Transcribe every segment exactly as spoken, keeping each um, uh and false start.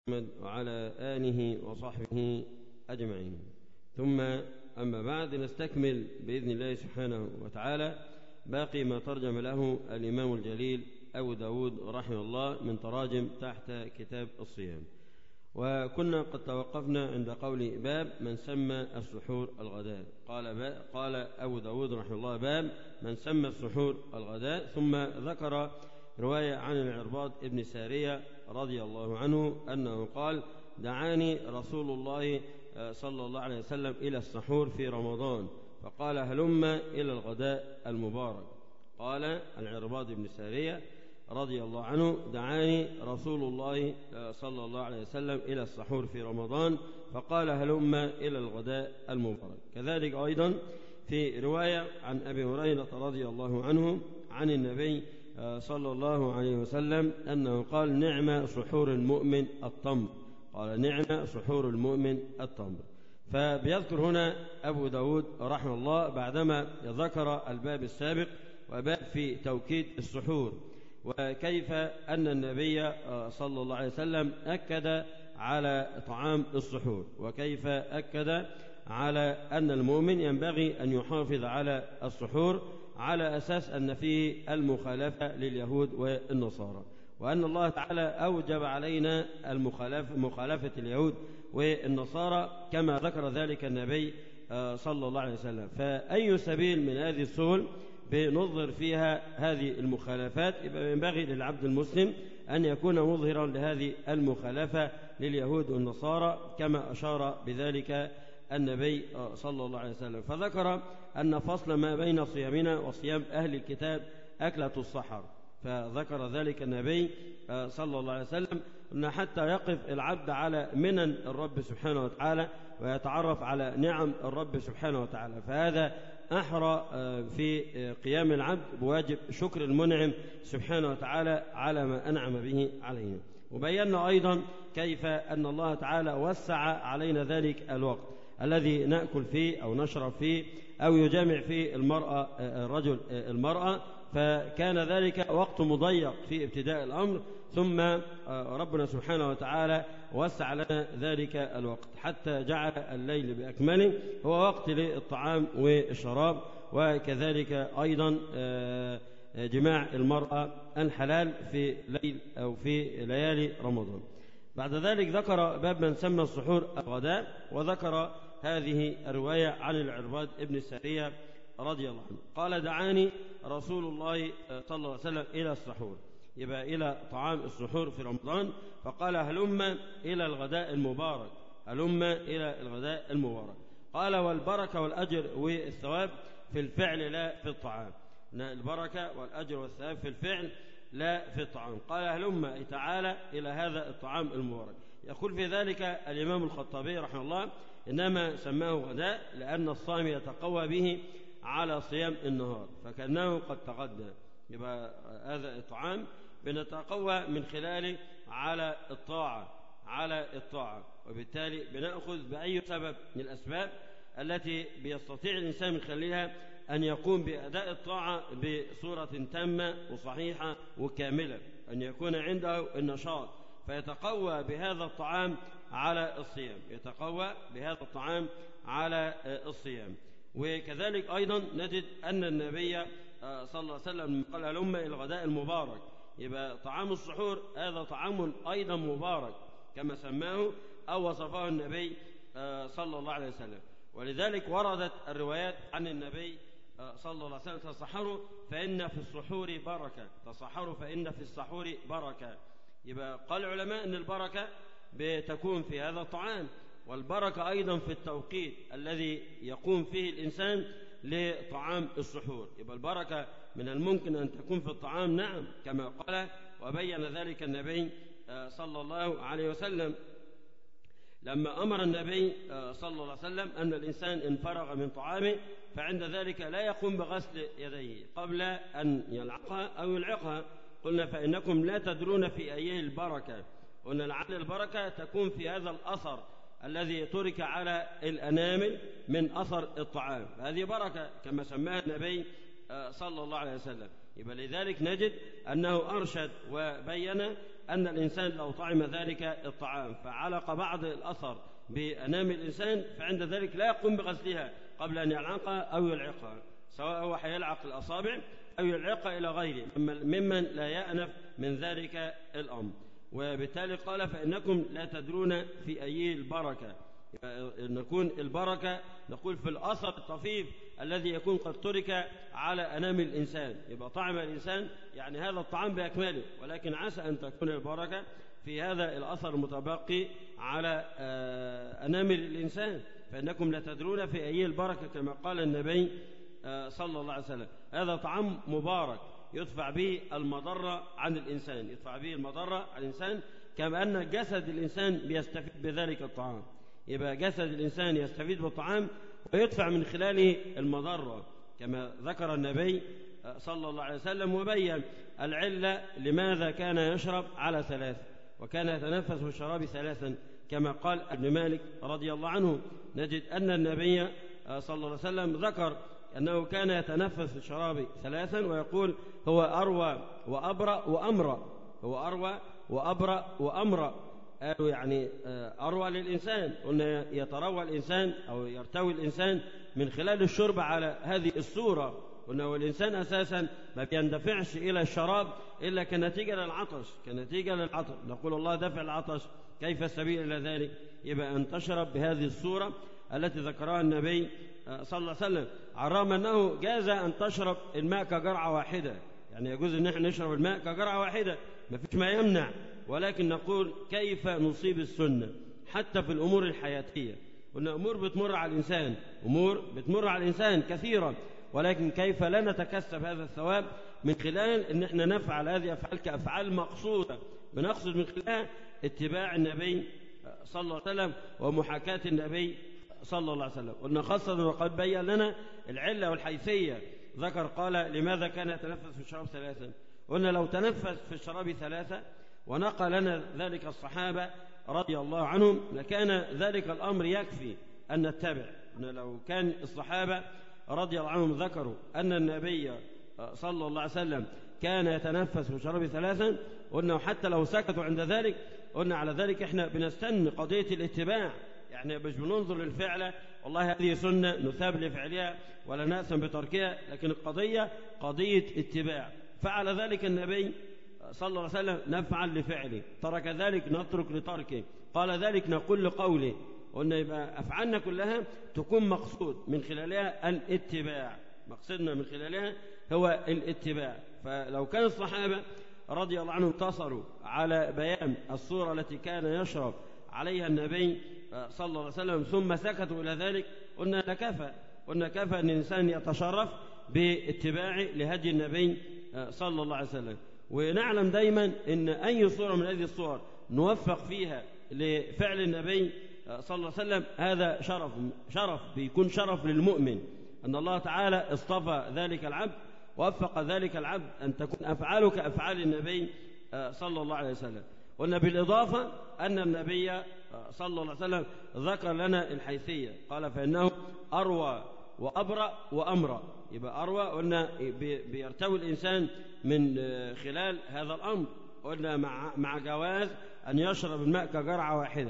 محمد وعلى آله وصحبه أجمعين. ثم أما بعد، نستكمل بإذن الله سبحانه وتعالى باقي ما ترجم له الإمام الجليل أبو داود رحمه الله من تراجم تحت كتاب الصيام. وكنا قد توقفنا عند قول باب من سمى السحور الغداء. قال, قال أبو داود رحمه الله باب من سمى السحور الغداء، ثم ذكر رواية عن العرباض ابن سارية رضي الله عنه أنه قال: دعاني رسول الله صلى الله عليه وسلم إلى السحور في رمضان فقال: هلم إلى الغداء المبارك. قال العرباض ابن سارية رضي الله عنه: دعاني رسول الله صلى الله عليه وسلم إلى السحور في رمضان فقال: هلم إلى الغداء المبارك. كذلك أيضا في رواية عن أبي هريرة رضي الله عنه عن النبي صلى الله عليه وسلم أنه قال: نعم سحور المؤمن التمر. قال: نعم سحور المؤمن التمر. فبيذكر هنا أبو داود رحمه الله بعدما ذكر الباب السابق وباب في توكيد السحور، وكيف أن النبي صلى الله عليه وسلم أكد على طعام السحور، وكيف أكد على أن المؤمن ينبغي أن يحافظ على السحور على أساس أن فيه المخالفة لليهود والنصارى، وأن الله تعالى أوجب علينا المخالفة مخالفة اليهود والنصارى كما ذكر ذلك النبي صلى الله عليه وسلم. فأي سبيل من هذه السبل بنظهر فيها هذه المخالفات، يبقى ينبغي للعبد المسلم أن يكون مظهرا لهذه المخالفة لليهود والنصارى كما أشار بذلك النبي صلى الله عليه وسلم. فذكر أن فصل ما بين صيامنا وصيام أهل الكتاب أكلة السحر، فذكر ذلك النبي صلى الله عليه وسلم أن حتى يقف العبد على منن الرب سبحانه وتعالى ويتعرف على نعم الرب سبحانه وتعالى، فهذا أحرى في قيام العبد بواجب شكر المنعم سبحانه وتعالى على ما أنعم به علينا. وبينا أيضا كيف أن الله تعالى وسع علينا ذلك الوقت الذي نأكل فيه أو نشرب فيه أو يجامع فيه المرأة الرجل المرأة، فكان ذلك وقت مضيق في ابتداء الأمر، ثم ربنا سبحانه وتعالى وسع لنا ذلك الوقت حتى جعل الليل بأكمله هو وقت للطعام والشراب، وكذلك أيضا جماع المرأة الحلال في ليل أو في ليالي رمضان. بعد ذلك ذكر باب من سمى السحور الغداء، وذكر هذه الرواية عن العرباض ابن سارية رضي الله عنه قال: دعاني رسول الله صلى الله عليه وسلم إلى السحور، يبقى إلى طعام السحور في رمضان، فقال: هلم إلى الغداء المبارك، هلم إلى الغداء المبارك. قال: والبركة والأجر والثواب في الفعل لا في الطعام. البركة والأجر والثواب في الفعل لا في الطعام. قال: هلم أي تعالى إلى هذا الطعام المبارك. يقول في ذلك الإمام الخطابي رحمه الله: إنما سماه غداء لأن الصائم يتقوى به على صيام النهار، فكأنه قد تغدى. يبقى هذا الطعام بنتقوى من خلاله على الطاعة على الطاعة وبالتالي بنأخذ بأي سبب من الأسباب التي بيستطيع الإنسان من خلالها أن يقوم بأداء الطاعة بصورة تامة وصحيحة وكاملة، أن يكون عنده النشاط فيتقوى بهذا الطعام على الصيام، يتقوى بهذا الطعام على الصيام. وكذلك أيضا نجد أن النبي صلى الله عليه وسلم قال: هلم إلى الغداء المبارك. يبقى طعام السحور هذا طعام أيضا مبارك كما سماه أو وصفه النبي صلى الله عليه وسلم. ولذلك وردت الروايات عن النبي صلى الله عليه وسلم: تصحروا فإن في السحور بركة، تصحروا فإن في السحور بركة. يبقى قال العلماء أن البركة بتكون في هذا الطعام، والبركة أيضا في التوقيت الذي يقوم فيه الإنسان لطعام السحور. يبقى البركة من الممكن أن تكون في الطعام، نعم، كما قال وبين ذلك النبي صلى الله عليه وسلم لما أمر النبي صلى الله عليه وسلم أن الإنسان إن فرغ من طعامه فعند ذلك لا يقوم بغسل يديه قبل أن يلعقها أو يلعقها. قلنا: فإنكم لا تدرون في أيه البركة. قلنا: لعل البركة تكون في هذا الأثر الذي ترك على الأنامل من أثر الطعام، هذه بركة كما سماها النبي صلى الله عليه وسلم. يبقى لذلك نجد أنه أرشد وبين أن الإنسان لو طعم ذلك الطعام فعلق بعض الأثر بأنام الإنسان فعند ذلك لا يقوم بغسلها قبل أن يلعقها أو يلعقها، سواء هو حيلعق الأصابع أو يلعقها إلى غيره ممن لا يأنف من ذلك الأمر. وبالتالي قال فإنكم لا تدرون في أي البركة، نكون البركة نقول في الأثر الطفيف الذي يكون قد ترك على أنام الإنسان، يبقى طعم الإنسان يعني هذا الطعام بأكمله، ولكن عسى أن تكون البركة في هذا الأثر المتبقي على أنام الإنسان. فإنكم لا تدرون في أي البركة كما قال النبي صلى الله عليه وسلم. هذا طعام مبارك يدفع به المضرة عن الإنسان، يدفع به المضرة عن الإنسان، كما أن جسد الإنسان بيستفيد بذلك الطعام. يبقى جسد الإنسان يستفيد بالطعام ويدفع من خلاله المضرة كما ذكر النبي صلى الله عليه وسلم، وبين العلة لماذا كان يشرب على ثلاث وكان يتنفس في الشراب ثلاثا كما قال ابن مالك رضي الله عنه. نجد أن النبي صلى الله عليه وسلم ذكر أنه كان يتنفس في الشراب ثلاثا ويقول هو أروى وأبرأ وأمرأ، هو أروى وأبرأ وأمرأ، قالوا يعني أروى للإنسان، قلنا يتروى الإنسان أو يرتوي الإنسان من خلال الشرب على هذه الصورة، قلنا والإنسان أساسا ما بيندفعش إلى الشراب إلا كنتيجة للعطش، كنتيجة للعطش. نقول الله دفع العطش، كيف السبيل إلى ذلك؟ يبقى أن تشرب بهذه الصورة التي ذكرها النبي صلى الله عليه وسلم، على الرغم أنه جاز أن تشرب الماء كجرعة واحدة، يعني يجوز أن احنا نشرب الماء كجرعة واحدة، ما فيش ما يمنع، ولكن نقول كيف نصيب السنة حتى في الأمور الحياتية. قلنا أمور بتمر على الإنسان، أمور بتمر على الإنسان كثيرا، ولكن كيف لا نتكسب هذا الثواب من خلال أن احنا نفعل هذه أفعال كأفعال مقصودة بنقصد من خلالها اتباع النبي صلى الله عليه وسلم ومحاكاة النبي صلى الله عليه وسلم. قلنا خاصة وقد بين لنا العلة والحيثية، ذكر قال لماذا كان يتنفس في الشراب ثلاثا. قلنا لو تنفس في الشراب ثلاثة ونقل لنا ذلك الصحابة رضي الله عنهم لكان ذلك الأمر يكفي أن نتبع. قلنا لو كان الصحابة رضي الله عنهم ذكروا أن النبي صلى الله عليه وسلم كان يتنفس في الشراب ثلاثا، قلنا حتى لو سكتوا عند ذلك قلنا على ذلك احنا بنستن قضية الاتباع، يعني مش بننظر للفعل والله هذه سنة نثاب لفعلها ولا نأثم بتركها، لكن القضية قضية اتباع. فعل ذلك النبي صلى الله عليه وسلم نفعل لفعله، ترك ذلك نترك لتركه، قال ذلك نقول لقوله. قلنا يبقى أفعالنا كلها تكون مقصود من خلالها الاتباع، مقصدنا من خلالها هو الاتباع. فلو كان الصحابة رضي الله عنهم اقتصروا على بيان الصورة التي كان يشرب عليها النبي صلى الله عليه وسلم ثم سكتوا إلى ذلك قلنا لكفى، قلنا كفى أن الإنسان يتشرف باتباع لهدي النبي صلى الله عليه وسلم. ونعلم دايما أن أي صورة من هذه الصور نوفق فيها لفعل النبي صلى الله عليه وسلم هذا شرف، شرف بيكون شرف للمؤمن أن الله تعالى اصطفى ذلك العبد ووفق ذلك العبد أن تكون أفعاله كأفعال النبي صلى الله عليه وسلم. قلنا بالإضافة أن النبي صلى الله عليه وسلم ذكر لنا الحيثية، قال فإنه أروى وأبرأ وأمرأ. يبقى أروى قلنا بيرتوي الإنسان من خلال هذا الأمر، قلنا مع, مع جواز أن يشرب الماء كجرعة واحدة.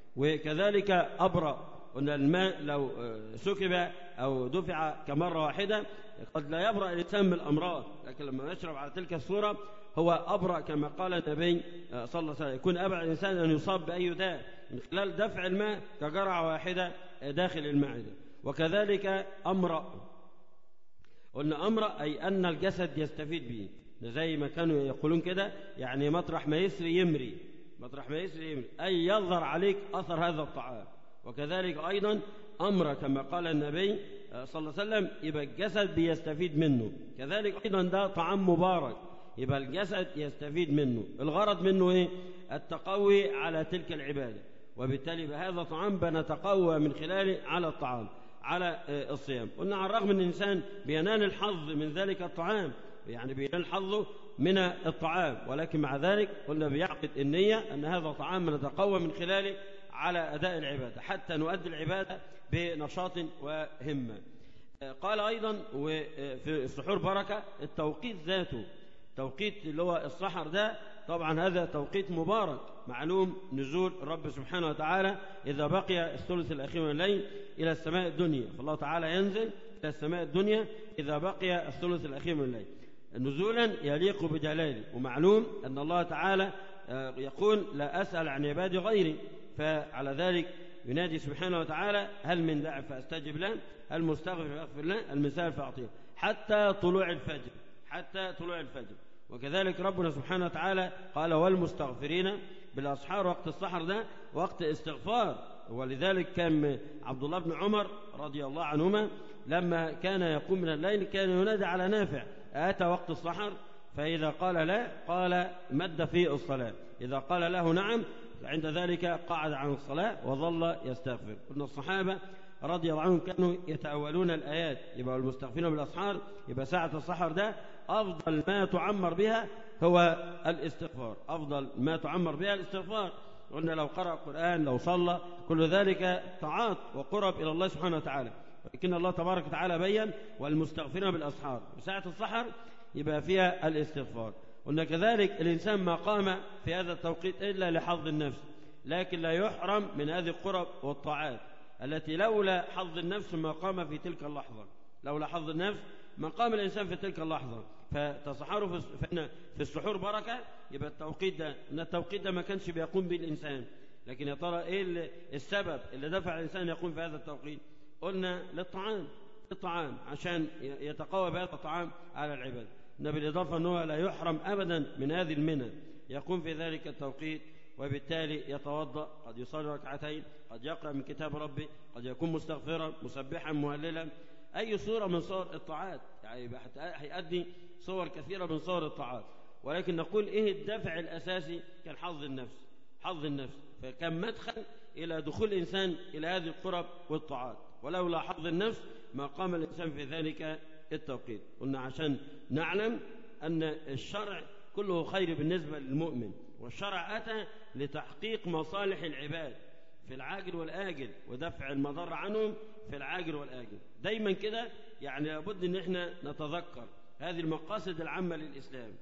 وكذلك أبرأ قلنا الماء لو سكب أو دفع كمرة واحدة قد لا يبرأ الإنسان من الأمراض، لكن لما يشرب على تلك الصورة هو أبرأ كما قال النبي صلى الله عليه وسلم، يكون أبرأ الإنسان أن يصاب بأي داء من خلال دفع الماء كجرعة واحدة داخل المعدة. وكذلك أمرأ، قلنا أمرأ أي أن الجسد يستفيد به، زي ما كانوا يقولون كده، يعني مطرح ما يسري يمري، مطرح ما يسري يمري أي يظهر عليك أثر هذا الطعام. وكذلك أيضا أمر كما قال النبي صلى الله عليه وسلم يبقى الجسد بيستفيد منه، كذلك أيضا ده طعام مبارك يبقى الجسد يستفيد منه. الغرض منه إيه؟ التقوي على تلك العبادة، وبالتالي بهذا طعام بنتقوى من خلاله على الطعام على الصيام. قلنا على الرغم أن الإنسان بينال الحظ من ذلك الطعام، يعني بينال حظه من الطعام، ولكن مع ذلك قلنا بيعقد النية أن هذا طعام نتقوى من خلاله على أداء العبادة حتى نؤدي العبادة بنشاط وهمة. قال أيضا وفي السحور بركة، التوقيت ذاته، توقيت اللي هو السحر ده طبعا هذا توقيت مبارك، معلوم نزول الرب سبحانه وتعالى إذا بقي الثلث الأخير من الليل إلى السماء الدنيا، فالله تعالى ينزل إلى السماء الدنيا إذا بقي الثلث الأخير من الليل نزولا يليق بجلاله. ومعلوم أن الله تعالى يقول لا أسأل عن عبادي غيري، فعلى ذلك ينادي سبحانه وتعالى هل من داع فأستجب له، هل مستغفر فأغفر له، المسائل فأعطيه، حتى طلوع الفجر، حتى طلوع الفجر. وكذلك ربنا سبحانه وتعالى قال والمستغفرين بالأسحار، وقت السحر ده وقت استغفار. ولذلك كان عبد الله بن عمر رضي الله عنهما لما كان يقوم من الليل كان ينادي على نافع أتى وقت السحر، فإذا قال لا قال مد في الصلاة، إذا قال له نعم عند ذلك قعد عن الصلاة وظل يستغفر. قلنا الصحابة رضي الله عنهم كانوا يتأولون الآيات، يبقى المستغفرين بالأسحار، يبقى ساعة السحر ده أفضل ما تعمر بها هو الاستغفار، أفضل ما تعمر بها الاستغفار. قلنا لو قرأ القرآن، لو صلى، كل ذلك طاعات وقرب إلى الله سبحانه وتعالى. ولكن الله تبارك وتعالى بين والمستغفرين بالأسحار، ساعة السحر يبقى فيها الاستغفار. قلنا كذلك الإنسان ما قام في هذا التوقيت إلا لحظ النفس، لكن لا يحرم من هذه القرب والطاعات التي لولا حظ النفس ما قام في تلك اللحظة، لولا حظ النفس ما قام الإنسان في تلك اللحظة. فتصحروا فإن في السحور بركة، يبقى التوقيت ده إن التوقيت ده ما كانش بيقوم به الإنسان، لكن يا ترى إيه السبب اللي دفع الإنسان يقوم في هذا التوقيت؟ قلنا للطعام، للطعام عشان يتقوى بهذا الطعام على العباد. بالإضافة أنه لا يحرم أبدا من هذه المنى، يقوم في ذلك التوقيت وبالتالي يتوضأ، قد يصلي ركعتين، قد يقرأ من كتاب ربه، قد يكون مستغفرا مسبحا مهللا، أي صورة من صور الطاعات، يعني هيؤدي صور كثيرة من صور الطاعات. ولكن نقول إيه الدافع الأساسي؟ كان حظ النفس، حظ النفس، فكان مدخل إلى دخول الإنسان إلى هذه القرب والطاعات، ولولا حظ النفس ما قام الإنسان في ذلك التوقيت. قلنا عشان نعلم أن الشرع كله خير بالنسبة للمؤمن، والشرع أتى لتحقيق مصالح العباد في العاجل والآجل ودفع المضر عنهم في العاجل والآجل. دايما كده يعني لابد أن احنا نتذكر هذه المقاصد العامة للإسلام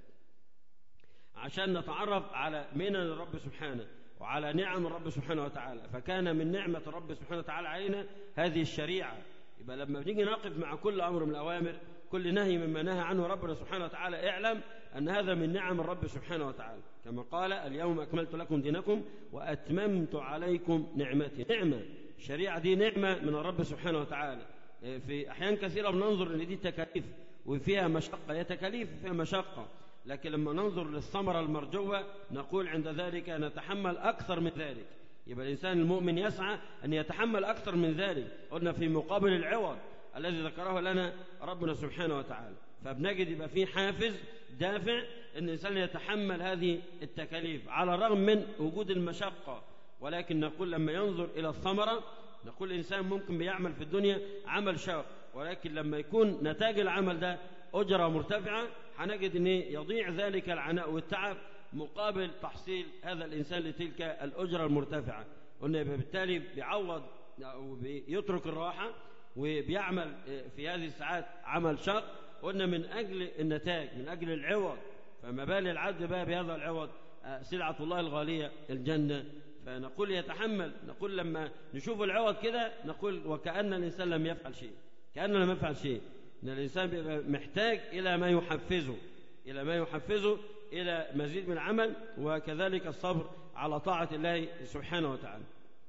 عشان نتعرف على منن الرب سبحانه وعلى نعم الرب سبحانه وتعالى. فكان من نعمة الرب سبحانه وتعالى علينا هذه الشريعة. يبقى لما بنيجي نقف مع كل أمر من الأوامر، كل نهي مما نهى عنه ربنا سبحانه وتعالى، اعلم أن هذا من نعم الرب سبحانه وتعالى، كما قال اليوم أكملت لكم دينكم وأتممت عليكم نعمتي. نعمة، الشريعة دي نعمة من الرب سبحانه وتعالى. في أحيان كثيرة بننظر أن دي تكاليف وفيها مشقة، هي تكاليف فيها مشقة، لكن لما ننظر للثمرة المرجوة نقول عند ذلك نتحمل أكثر من ذلك. يبقى الإنسان المؤمن يسعى أن يتحمل أكثر من ذلك، قلنا في مقابل العوض الذي ذكره لنا ربنا سبحانه وتعالى. فبنجد يبقى فيه حافز دافع أن الإنسان يتحمل هذه التكاليف على الرغم من وجود المشقة. ولكن نقول لما ينظر إلى الثمرة، نقول الإنسان ممكن بيعمل في الدنيا عمل شاق، ولكن لما يكون نتاج العمل ده أجرة مرتفعة هنجد أن يضيع ذلك العناء والتعب مقابل تحصيل هذا الإنسان لتلك الأجرة المرتفعة. قلنا بالتالي بيعوض أو بيترك الراحة وبيعمل في هذه الساعات عمل شاق، قلنا من أجل النتاج، من أجل العوض. فما بال العبد بقى بهذا العوض؟ سلعة الله الغالية الجنة. فنقول يتحمل، نقول لما نشوف العوض كده نقول وكأن الإنسان لم يفعل شيء، كأنه لم يفعل شيء. إن الإنسان بيبقى محتاج إلى ما يحفزه، إلى ما يحفزه إلى مزيد من العمل، وكذلك الصبر على طاعة الله سبحانه وتعالى.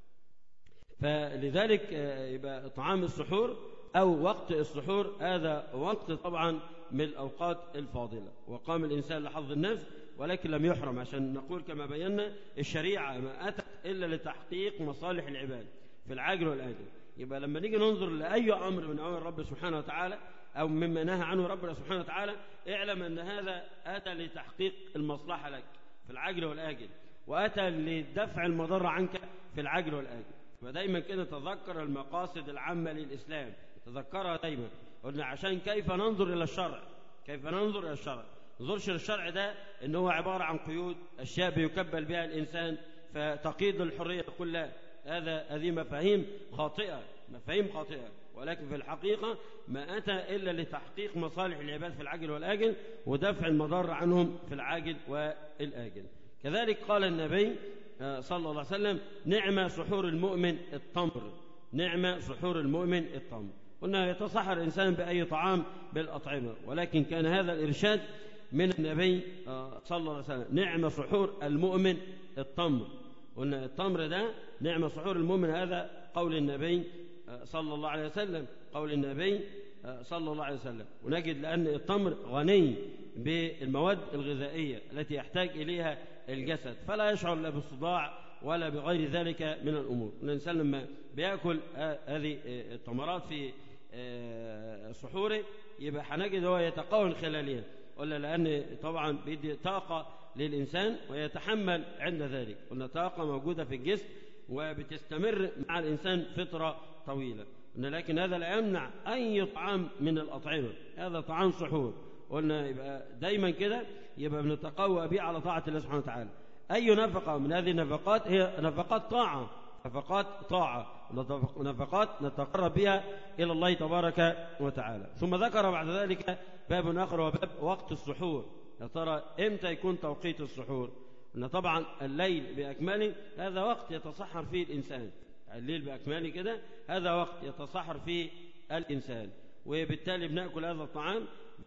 فلذلك يبقى طعام السحور أو وقت السحور هذا وقت طبعا من الأوقات الفاضلة، وقام الإنسان لحظ النفس ولكن لم يحرم، عشان نقول كما بينا الشريعة ما أتت إلا لتحقيق مصالح العباد في العاجل والآجل. يبقى لما نيجي ننظر لأي أمر من أوامر رب سبحانه وتعالى أو مما نهى عنه ربنا سبحانه وتعالى، اعلم أن هذا أتى لتحقيق المصلحة لك في العاجل والآجل، وأتى لدفع المضر عنك في العاجل والآجل. ودايما كده تذكر المقاصد العامة للإسلام، تذكرها دايما. قلنا عشان كيف ننظر إلى الشرع، كيف ننظر إلى الشرع، نظرش للشرع ده إن هو عبارة عن قيود، أشياء بيكبل بها الإنسان فتقييد الحرية. تقول لا، هذا هذه مفاهيم خاطئة، مفاهيم خاطئة، ولكن في الحقيقة ما أتى إلا لتحقيق مصالح العباد في العاجل والآجل ودفع المضار عنهم في العاجل والآجل. كذلك قال النبي صلى الله عليه وسلم: نعم سحور المؤمن التمر، نعم سحور المؤمن التمر. قلنا يتصحر الإنسان بأي طعام بالأطعمة، ولكن كان هذا الإرشاد من النبي صلى الله عليه وسلم: نعم سحور المؤمن التمر. قلنا التمر ده نعم سحور المؤمن، هذا قول النبي صلى الله عليه وسلم، قول النبي صلى الله عليه وسلم. ونجد لأن التمر غني بالمواد الغذائية التي يحتاج إليها الجسد، فلا يشعر لا بالصداع ولا بغير ذلك من الأمور. الإنسان لما بيأكل هذه التمرات في سحوره يبقى هنجد هو يتقون خلالها، ولا لأن طبعا بيدي طاقة للإنسان ويتحمل عند ذلك. قلنا طاقة موجودة في الجسم وبتستمر مع الإنسان فترة طويلة. لكن هذا لا يمنع أي طعام من الأطعمة، هذا طعام سحور. قلنا يبقى دايما كده يبقى بنتقوى به على طاعة الله سبحانه وتعالى. أي نفقة من هذه النفقات هي نفقات طاعة، نفقات طاعة، نفقات نتقرب بها إلى الله تبارك وتعالى. ثم ذكر بعد ذلك باب آخر وباب وقت السحور. يا ترى إمتى يكون توقيت السحور؟ أن طبعا الليل بأكمله هذا وقت يتصحر فيه الإنسان، الليل بأكمله كده هذا وقت يتصحر فيه الإنسان، وبالتالي بنأكل هذا الطعام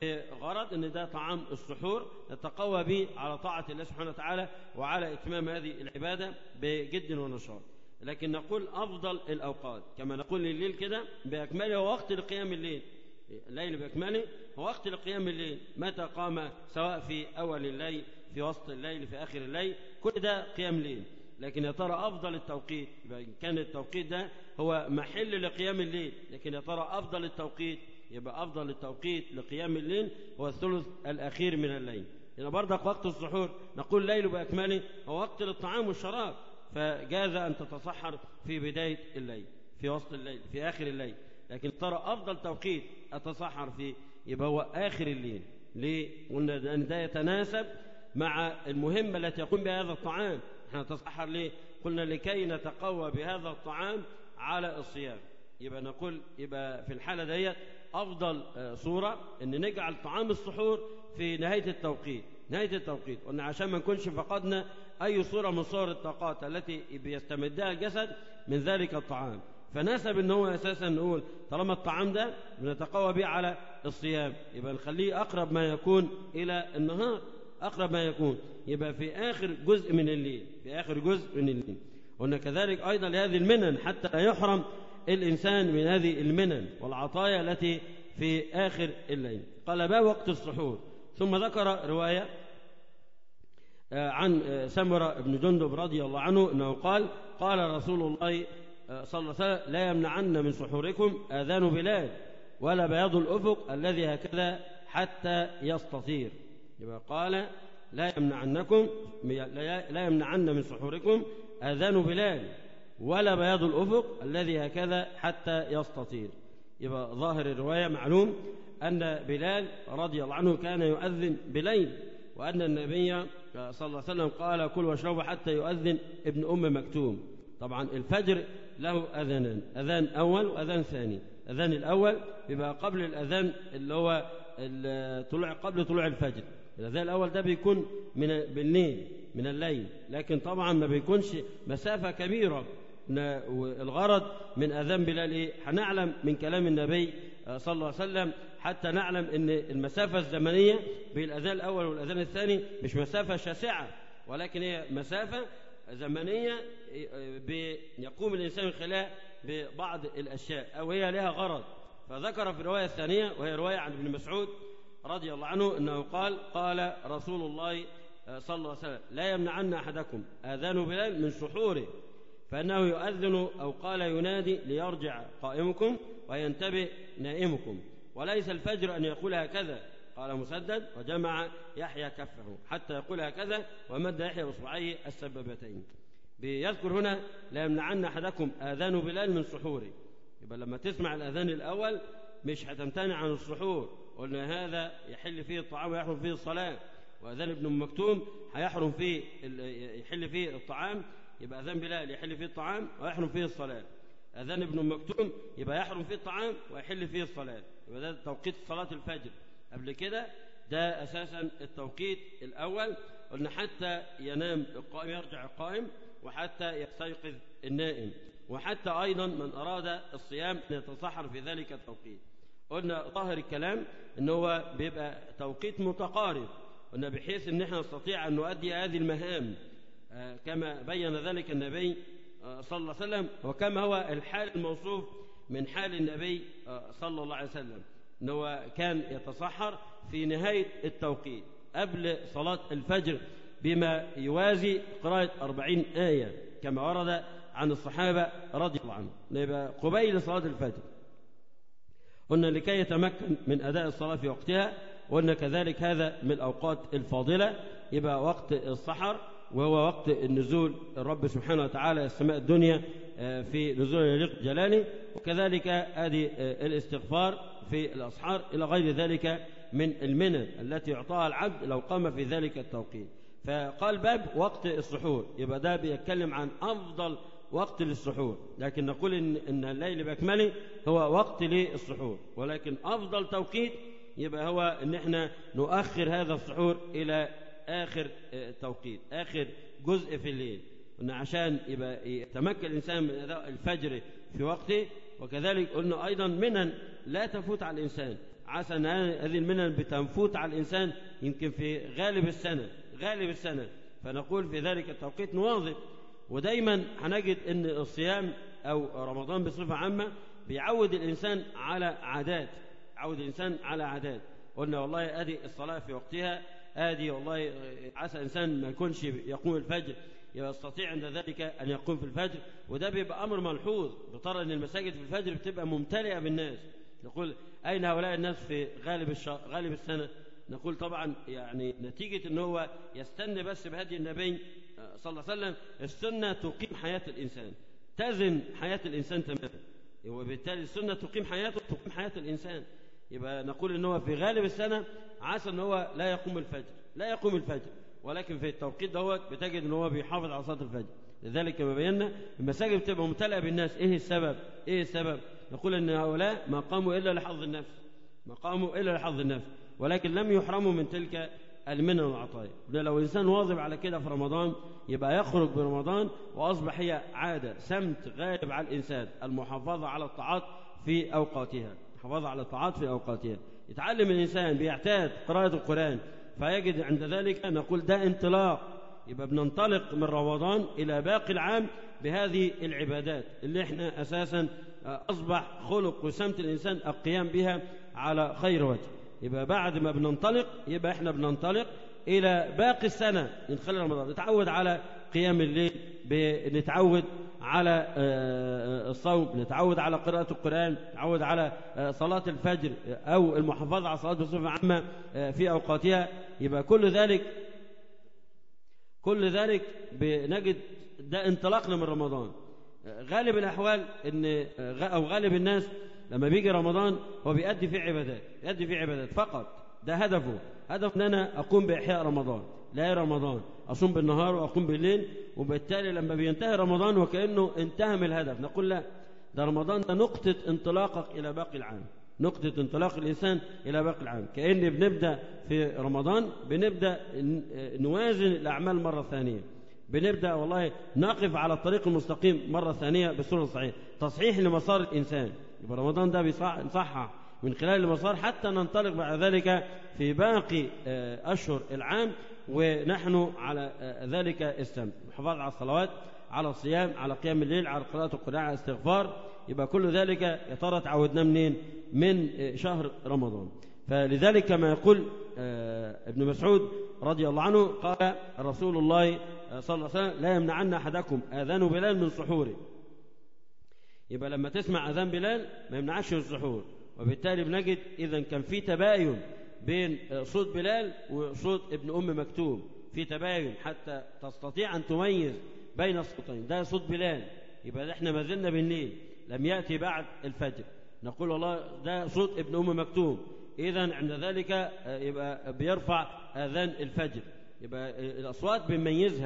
بغرض أن ده طعام السحور نتقوى به على طاعة الله سبحانه وتعالى وعلى إتمام هذه العبادة بجد ونشاط. لكن نقول أفضل الأوقات كما نقول الليل كده بأكمله هو وقت لقيام الليل، الليل بأكمله هو وقت لقيام الليل، متى قام سواء في أول الليل في وسط الليل في آخر الليل كل ده قيام ليل. لكن يا ترى أفضل التوقيت، كان التوقيت ده هو محل لقيام الليل، لكن يا ترى أفضل التوقيت يبقى أفضل التوقيت لقيام الليل هو الثلث الأخير من الليل. يعني برضك وقت السحور نقول الليل بأكمله هو وقت للطعام والشراب، فجاز أن تتصحر في بداية الليل في وسط الليل في آخر الليل. لكن ترى أفضل توقيت أتصحر فيه يبقى هو آخر الليل. ليه؟ قلنا أن ده يتناسب مع المهمة التي يقوم بها هذا الطعام. احنا نتصحر ليه؟ قلنا لكي نتقوى بهذا الطعام على الصيام. يبقى نقول يبقى في الحالة ديت أفضل صورة أن نجعل طعام السحور في نهاية التوقيت، نهاية التوقيت. قلنا عشان ما نكونش فقدنا أي صورة من صور الطاقات التي بيستمدها الجسد من ذلك الطعام، فناسب ان هو اساسا نقول طالما الطعام ده بنتقوى به على الصيام يبقى نخليه اقرب ما يكون الى النهار، اقرب ما يكون يبقى في اخر جزء من الليل، في اخر جزء من الليل. قلنا كذلك ايضا لهذه المنن حتى لا يحرم الانسان من هذه المنن والعطايا التي في اخر الليل. قال باب وقت السحور. ثم ذكر روايه عن سمرة بن جندب رضي الله عنه انه قال قال رسول الله صلى الله عليه وسلم لا يمنعن من سحوركم آذان بلال ولا بياض الأفق الذي هكذا حتى يستطير. يبقى قال لا يمنعنكم لا يمنعن من سحوركم آذان بلال ولا بياض الأفق الذي هكذا حتى يستطير. يبقى ظاهر الرواية معلوم أن بلال رضي الله عنه كان يؤذن بليل، وأن النبي صلى الله عليه وسلم قال كل واشربوا حتى يؤذن ابن أم مكتوم. طبعا الفجر له أذانان، أذان أول وأذان ثاني. أذان الأول بيبقى قبل الأذان اللي هو طلوع قبل طلوع الفجر. الأذان الأول ده بيكون من بالليل من الليل، لكن طبعا ما بيكونش مسافة كبيرة. الغرض من أذان بلال إيه؟ هنعلم من كلام النبي صلى الله عليه وسلم حتى نعلم أن المسافة الزمنية بين الأذان الأول والأذان الثاني مش مسافة شاسعة، ولكن هي مسافة زمنية يقوم الإنسان من خلالها ببعض الأشياء أو هي لها غرض. فذكر في الرواية الثانية وهي رواية عن ابن مسعود رضي الله عنه أنه قال قال رسول الله صلى الله عليه وسلم لا يمنعن أحدكم آذان بلال من سحوره فإنه يؤذن أو قال ينادي ليرجع قائمكم وينتبه نائمكم، وليس الفجر أن يقول هكذا. قال مسدد وجمع يحيى كفه حتى يقول هكذا ومد يحيى بصبعيه السبابتين. بيذكر هنا لا يمنعن أحدكم آذان بلال من سحوره. يبقى لما تسمع الأذان الأول مش هتمتنع عن السحور. قلنا هذا يحل فيه الطعام ويحرم فيه الصلاة، وأذان ابن مكتوم هيحرم فيه يحل فيه الطعام يبقى أذان بلال يحل فيه الطعام ويحرم فيه الصلاة. أذان ابن أم مكتوم يبقى يحرم فيه الطعام ويحل فيه الصلاة. يبقى ده توقيت صلاة الفجر. قبل كده ده أساسا التوقيت الأول، قلنا حتى ينام القائم يرجع القائم، وحتى يستيقظ النائم، وحتى أيضا من أراد الصيام يتسحر في ذلك التوقيت. قلنا ظاهر الكلام إن هو بيبقى توقيت متقارب، قلنا بحيث إن احنا نستطيع أن نؤدي هذه المهام كما بين ذلك النبي صلى الله عليه وسلم، وكما هو الحال الموصوف من حال النبي صلى الله عليه وسلم، أنه كان يتسحر في نهاية التوقيت قبل صلاة الفجر بما يوازي قراءة أربعين آية كما ورد عن الصحابة رضي الله عنهم، يبقى قبيل صلاة الفجر. قلنا لكي يتمكن من أداء الصلاة في وقتها، وقلنا كذلك هذا من الأوقات الفاضلة، يبقى وقت السحر وهو وقت النزول الرب سبحانه وتعالى السماء الدنيا في نزول يليق جلاله، وكذلك هذه الاستغفار في الأسحار إلى غير ذلك من المنن التي يعطاها العبد لو قام في ذلك التوقيت. فقال باب وقت السحور، يبقى ده بيتكلم عن أفضل وقت للسحور، لكن نقول إن, إن الليل بأكمله هو وقت للسحور، ولكن أفضل توقيت يبقى هو إن احنا نؤخر هذا السحور إلى آخر توقيت، آخر جزء في الليل، عشان يبقى يتمكن الإنسان من أداء الفجر في وقته. وكذلك قلنا أيضا منن لا تفوت على الإنسان، عسى أن هذه المنن بتنفوت على الإنسان يمكن في غالب السنة غالب السنة فنقول في ذلك التوقيت نواظب. ودايما هنجد أن الصيام أو رمضان بصفة عامة بيعود الإنسان على عادات، يعود الإنسان على عادات. قلنا والله أدي الصلاة في وقتها، آدي والله عسى إنسان ما يكونش يقوم الفجر يستطيع عند ذلك أن يقوم في الفجر، وده بيبقى أمر ملحوظ. بترى أن المساجد في الفجر بتبقى ممتلئة بالناس، نقول أين هؤلاء الناس في غالب الشهر غالب السنة؟ نقول طبعا يعني نتيجة أنه هو يستنى بس بهدي النبي صلى الله عليه وسلم. السنة تقيم حياة الإنسان، تزن حياة الإنسان تماما، وبالتالي السنة تقيم حياته تقيم حياة الإنسان. يبقى نقول أنه في غالب السنة عسى أنه لا يقوم الفجر لا يقوم الفجر ولكن في التوقيت دوت بتجد أنه بيحافظ على صلاة الفجر. لذلك كما بينا المساجد بتبقى ممتلئة بالناس. إيه السبب؟ إيه السبب؟ نقول أن هؤلاء ما قاموا إلا لحظ النفس، ما قاموا إلا لحظ النفس، ولكن لم يحرموا من تلك المنن والعطايا. لو إنسان واظب على كده في رمضان يبقى يخرج برمضان وأصبح هي عادة سمت غالب على الإنسان المحافظة على الطاعات في أوقاتها، محافظة على الطاعات في أوقاتها. يتعلم الإنسان بيعتاد قراءة القرآن فيجد عند ذلك نقول ده انطلاق، يبقى بننطلق من رمضان إلى باقي العام بهذه العبادات اللي احنا أساسا أصبح خلق وسمت الإنسان القيام بها على خير وجه. يبقى بعد ما بننطلق يبقى احنا بننطلق إلى باقي السنة من خلال رمضان، نتعود على قيام الليل، نتعود على الصوم، نتعود على قراءة القرآن، نتعود على صلاة الفجر أو المحافظة على الصلاة بصفة عامة في أوقاتها. يبقى كل ذلك كل ذلك بنجد ده انطلاقنا من رمضان. غالب الأحوال إن أو غالب الناس لما بيجي رمضان هو بيأدي فيه عبادات، يأدي فيه عبادات فقط، ده هدفه، هدف أن أنا أقوم بإحياء رمضان، لا رمضان أصوم بالنهار وأقوم بالليل، وبالتالي لما بينتهي رمضان وكأنه انتهى من الهدف. نقول لا، ده رمضان ده نقطة انطلاقك إلى باقي العام، نقطة انطلاق الإنسان إلى باقي العام. كأن بنبدأ في رمضان بنبدأ نوازن الأعمال مرة ثانية، بنبدأ والله نقف على الطريق المستقيم مرة ثانية بصورة صحيحة، تصحيح لمسار الإنسان. يبقى رمضان ده بيصحح من خلال المسار حتى ننطلق بعد ذلك في باقي أشهر العام ونحن على ذلك السمت، الحفاظ على الصلوات، على الصيام، على قيام الليل، على قراءة القرآن، على الاستغفار. يبقى كل ذلك يا ترى تعودنا منين؟ من شهر رمضان. فلذلك كما يقول ابن مسعود رضي الله عنه قال رسول الله صلى الله عليه وسلم لا يمنعن أحدكم آذان بلال من سحوره. يبقى لما تسمع أذان بلال ما يمنعش السحور، وبالتالي بنجد إذا كان في تباين بين صوت بلال وصوت ابن أم مكتوم، في تباين حتى تستطيع أن تميز بين الصوتين. ده صوت بلال، يبقى احنا ما زلنا بالليل، لم يأتي بعد الفجر. نقول والله ده صوت ابن أم مكتوم، إذا عند ذلك يبقى بيرفع أذان الفجر. يبقى الأصوات بنميزها،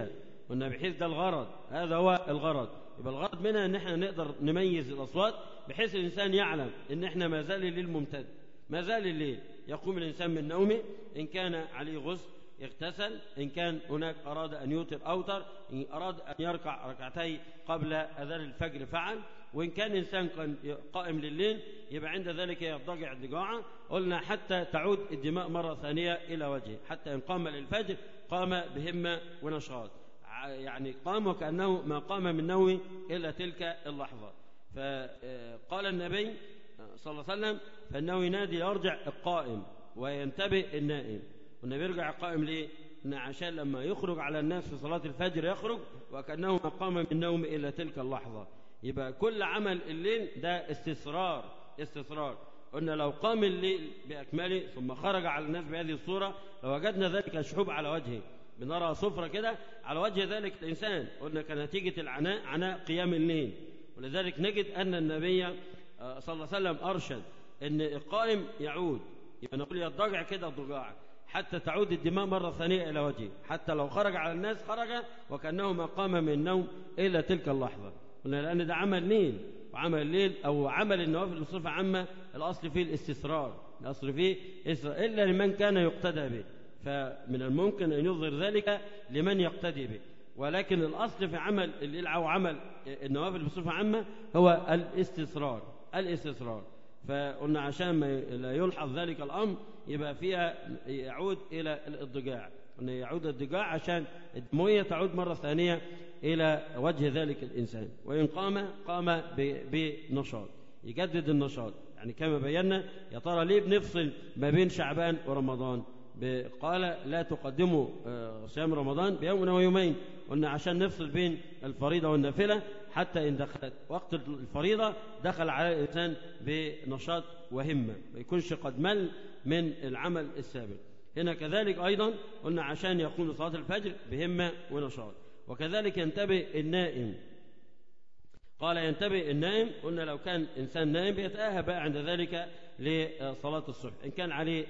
قلنا بحيث ده الغرض، هذا هو الغرض. يبقى الغرض منها ان احنا نقدر نميز الاصوات بحيث الانسان يعلم ان احنا ما زال الليل ممتد، ما زال الليل. يقوم الانسان من نومه، ان كان عليه غسل اغتسل، ان كان هناك اراد ان يوتر اوتر، ان اراد ان يركع ركعتي قبل اذان الفجر فعل، وان كان انسان كان قائم لليل يبقى عند ذلك يضطجع اضطجاعا. قلنا حتى تعود الدماء مره ثانيه الى وجهه، حتى ان قام للفجر قام بهمه ونشاط، يعني قام وكأنه ما قام من نومه إلا تلك اللحظة. فقال النبي صلى الله عليه وسلم فإنه ينادي يرجع القائم وينتبه النائم. والنبي يرجع القائم ليه؟ عشان لما يخرج على الناس في صلاة الفجر يخرج وكأنه ما قام من نومه إلا تلك اللحظة. يبقى كل عمل الليل ده استسرار، استسرار. قلنا لو قام الليل بأكمله ثم خرج على الناس بهذه الصورة لوجدنا ذلك الشحوب على وجهه، بنرى صفرة كده على وجه ذلك الإنسان. قلنا كنتيجة العناء عناء قيام الليل. ولذلك نجد أن النبي صلى الله عليه وسلم أرشد أن القائم يعود، يبقى نقول يضجع كده الضجاع حتى تعود الدماء مرة ثانية إلى وجهه، حتى لو خرج على الناس خرج وكأنه ما قام من النوم إلا تلك اللحظة. قلنا لأن ده عمل ليل، وعمل الليل أو عمل النوافل بصفة عامة الأصل فيه الاستسرار، الأصل فيه إسرار إلا لمن كان يقتدى به، فمن الممكن أن يظهر ذلك لمن يقتدي به. ولكن الأصل في عمل الليل أو عمل النوافل بصفة عامة هو الاستسرار، الاستسرار. فقلنا عشان ما لا يلحظ ذلك الأمر يبقى فيها يعود إلى الاضطجاع، قلنا يعود الضجاع عشان الدموية تعود مرة ثانية إلى وجه ذلك الإنسان. وإن قام قام بنشاط، يجدد النشاط. يعني كما بينا يا ترى ليه بنفصل ما بين شعبان ورمضان؟ قال لا تقدموا صيام رمضان بيوم ويومين. قلنا عشان نفصل بين الفريضة والنافلة، حتى إن دخلت وقت الفريضة دخل على الإنسان بنشاط وهمة، ما يكونش قد مل من العمل السابق. هنا كذلك أيضا قلنا عشان يقوم صلاة الفجر بهمة ونشاط. وكذلك ينتبه النائم، قال ينتبه النائم. قلنا لو كان إنسان نائم بيتأهب بقى عند ذلك لصلاة الصبح، إن كان عليه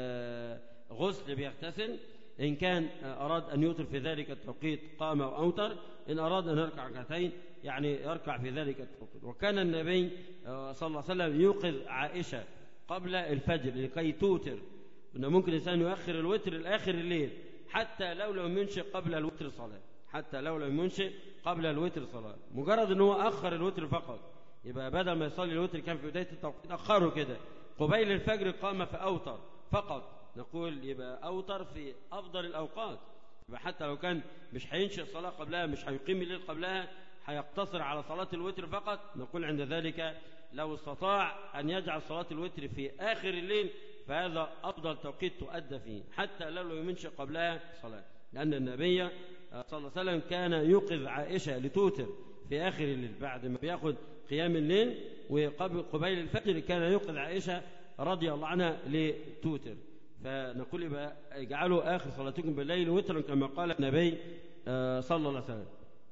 غسل بيغتسل، إن كان أراد أن يوتر في ذلك التوقيت قام وأوتر، إن أراد أن يركع ركعتين يعني يركع في ذلك التوقيت. وكان النبي صلى الله عليه وسلم يوقظ عائشة قبل الفجر لكي توتر. إنه ممكن الإنسان يؤخر الوتر لآخر الليل حتى لو لم ينشئ قبل الوتر صلاة، حتى لو لم ينشئ قبل الوتر صلاة، مجرد أنه أخر الوتر فقط. يبقى بدل ما يصلي الوتر كان في بداية التوقيت أخره كده قبيل الفجر قام فأوتر فقط، نقول يبقى أوتر في أفضل الأوقات. يبقى حتى لو كان مش هينشئ صلاة قبلها، مش هيقيم الليل قبلها، هيقتصر على صلاة الوتر فقط، نقول عند ذلك لو استطاع أن يجعل صلاة الوتر في آخر الليل فهذا أفضل توقيت تؤدى فيه حتى لو لم ينشئ قبلها صلاة. لأن النبي صلى الله عليه وسلم كان يوقظ عائشة لتوتر في آخر الليل بعد ما بيأخذ قيام الليل، وقبل قبيل الفجر كان يوقظ عائشة رضي الله عنها لتوتر. فنقول يبقى اجعلوا آخر صلاتكم بالليل وترا كما قال النبي صلى الله عليه وسلم.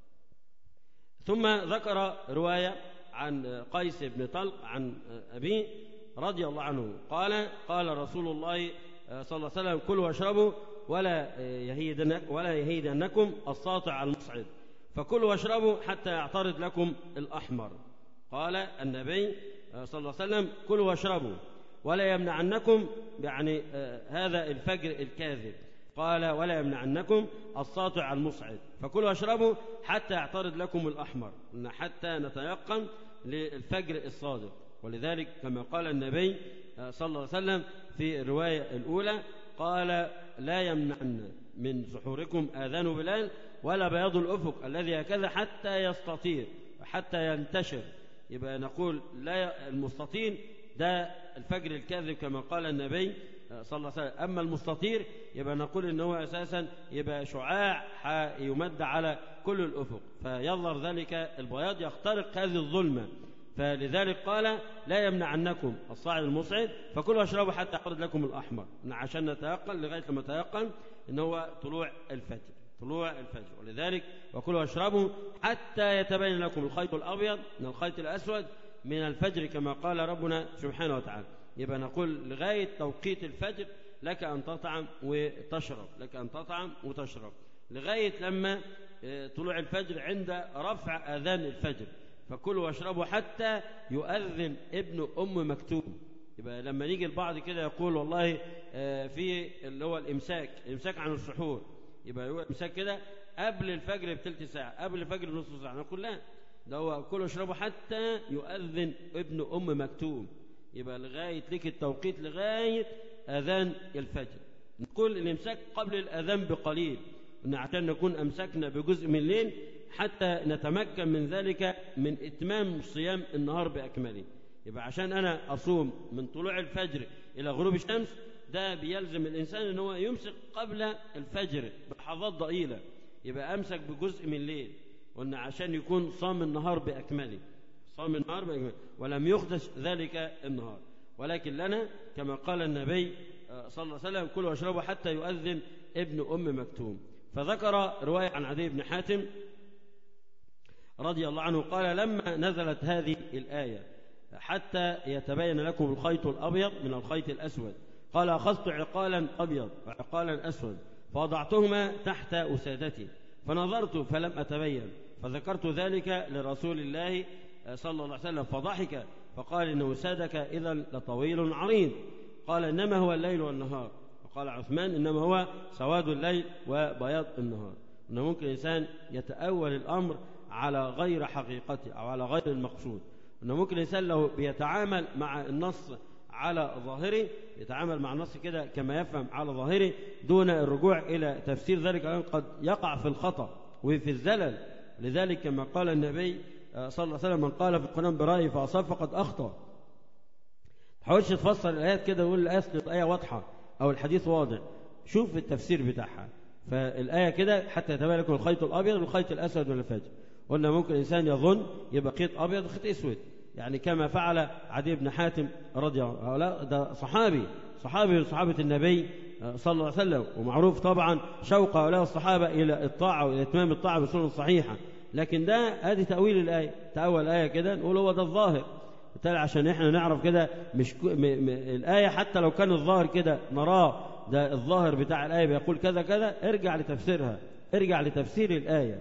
ثم ذكر رواية عن قيس بن طلق عن أبيه رضي الله عنه قال قال رسول الله صلى الله عليه وسلم كلوا واشربوا ولا يهيدنك ولا يهيدنكم الساطع المصعد، فكلوا واشربوا حتى يعترض لكم الأحمر. قال النبي صلى الله عليه وسلم كلوا واشربوا ولا يمنعنكم، يعني هذا الفجر الكاذب. قال ولا يمنعنكم الساطع المصعد، فكلوا واشربوا حتى يعترض لكم الأحمر، حتى نتيقن للفجر الصادق. ولذلك كما قال النبي صلى الله عليه وسلم في الرواية الأولى قال لا يمنعن من سحوركم آذان بلال ولا بياض الأفق الذي هكذا حتى يستطير حتى ينتشر. يبقى نقول لا المستطيل ده الفجر الكاذب كما قال النبي صلى الله عليه وسلم. أما المستطير يبقى نقول إنه أساسا يبقى شعاع يمد على كل الأفق فيظهر ذلك البياض يخترق هذه الظلمة. فلذلك قال لا يمنعنكم الصاعد المصعد فكلوا واشربوا حتى يعرض لكم الأحمر، عشان نتيقن لغاية لما نتيقن إن هو طلوع الفجر، طلوع الفجر. ولذلك وكلوا واشربوا حتى يتبين لكم الخيط الأبيض من الخيط الأسود من الفجر كما قال ربنا سبحانه وتعالى. يبقى نقول لغاية توقيت الفجر لك أن تطعم وتشرب، لك أن تطعم وتشرب لغاية لما طلوع الفجر عند رفع أذان الفجر، فكلوا واشربوا حتى يؤذن ابن أم مكتوم. يبقى لما نيجي البعض كده يقول والله في اللي هو الإمساك، الإمساك عن السحور، يبقى هو إمساك كده قبل الفجر بثلث ساعة، قبل الفجر بنصف ساعة، نقول لا، ده هو كلوا واشربوا حتى يؤذن ابن أم مكتوم، يبقى لغاية لك التوقيت لغاية أذان الفجر. نقول الإمساك قبل الأذان بقليل، عشان نكون أمسكنا بجزء من الليل حتى نتمكن من ذلك من إتمام صيام النهار بأكمله. يبقى عشان أنا أصوم من طلوع الفجر إلى غروب الشمس، ده بيلزم الإنسان أن هو يمسك قبل الفجر بلحظات ضئيلة، يبقى أمسك بجزء من الليل، وأن عشان يكون صام النهار بأكمله، صام النهار بأكمله ولم يخدش ذلك النهار. ولكن لنا كما قال النبي صلى الله عليه وسلم كلوا واشربوا حتى يؤذن ابن أم مكتوم. فذكر رواية عن عدي بن حاتم رضي الله عنه قال لما نزلت هذه الآية حتى يتبين لكم الخيط الأبيض من الخيط الأسود، قال أخذت عقالا أبيض وعقالا أسود فوضعتهما تحت أسادتي فنظرت فلم أتبين، فذكرت ذلك لرسول الله صلى الله عليه وسلم فضحك فقال إن وسادك إذا لطويل عريض، قال إنما هو الليل والنهار، وقال عثمان إنما هو سواد الليل وبياض النهار. إنه ممكن الإنسان يتأول الأمر على غير حقيقته أو على غير المقصود، إنه ممكن الإنسان لو بيتعامل مع النص على ظاهره يتعامل مع النص كده كما يفهم على ظاهره دون الرجوع إلى تفسير ذلك قد يقع في الخطأ وفي الزلل. لذلك كما قال النبي صلى الله عليه وسلم من قال في القرآن برأيه فأصاب فقد أخطأ. تحاولش تفسر الآيات كده ويقول الآية واضحة أو الحديث واضح، شوف التفسير بتاعها. فالآية كده حتى يتبين لكم الخيط الأبيض والخيط الأسود من الفجر، قلنا ممكن الإنسان يظن يبقى خيط أبيض وخيط أسود، يعني كما فعل عدي بن حاتم رضي الله عنه، لا ده صحابي صحابي من صحابة النبي صلى الله عليه وسلم، ومعروف طبعا شوق هؤلاء الصحابة إلى الطاعة وإلى إتمام الطاعة بالسنة الصحيحة. لكن ده هذه تأويل الآية، تأول الآية كده نقول هو ده الظاهر، بالتالي عشان احنا نعرف كده مش م... م... الآية حتى لو كان الظاهر كده نراه ده الظاهر بتاع الآية بيقول كذا كذا، ارجع لتفسيرها، ارجع لتفسير الآية.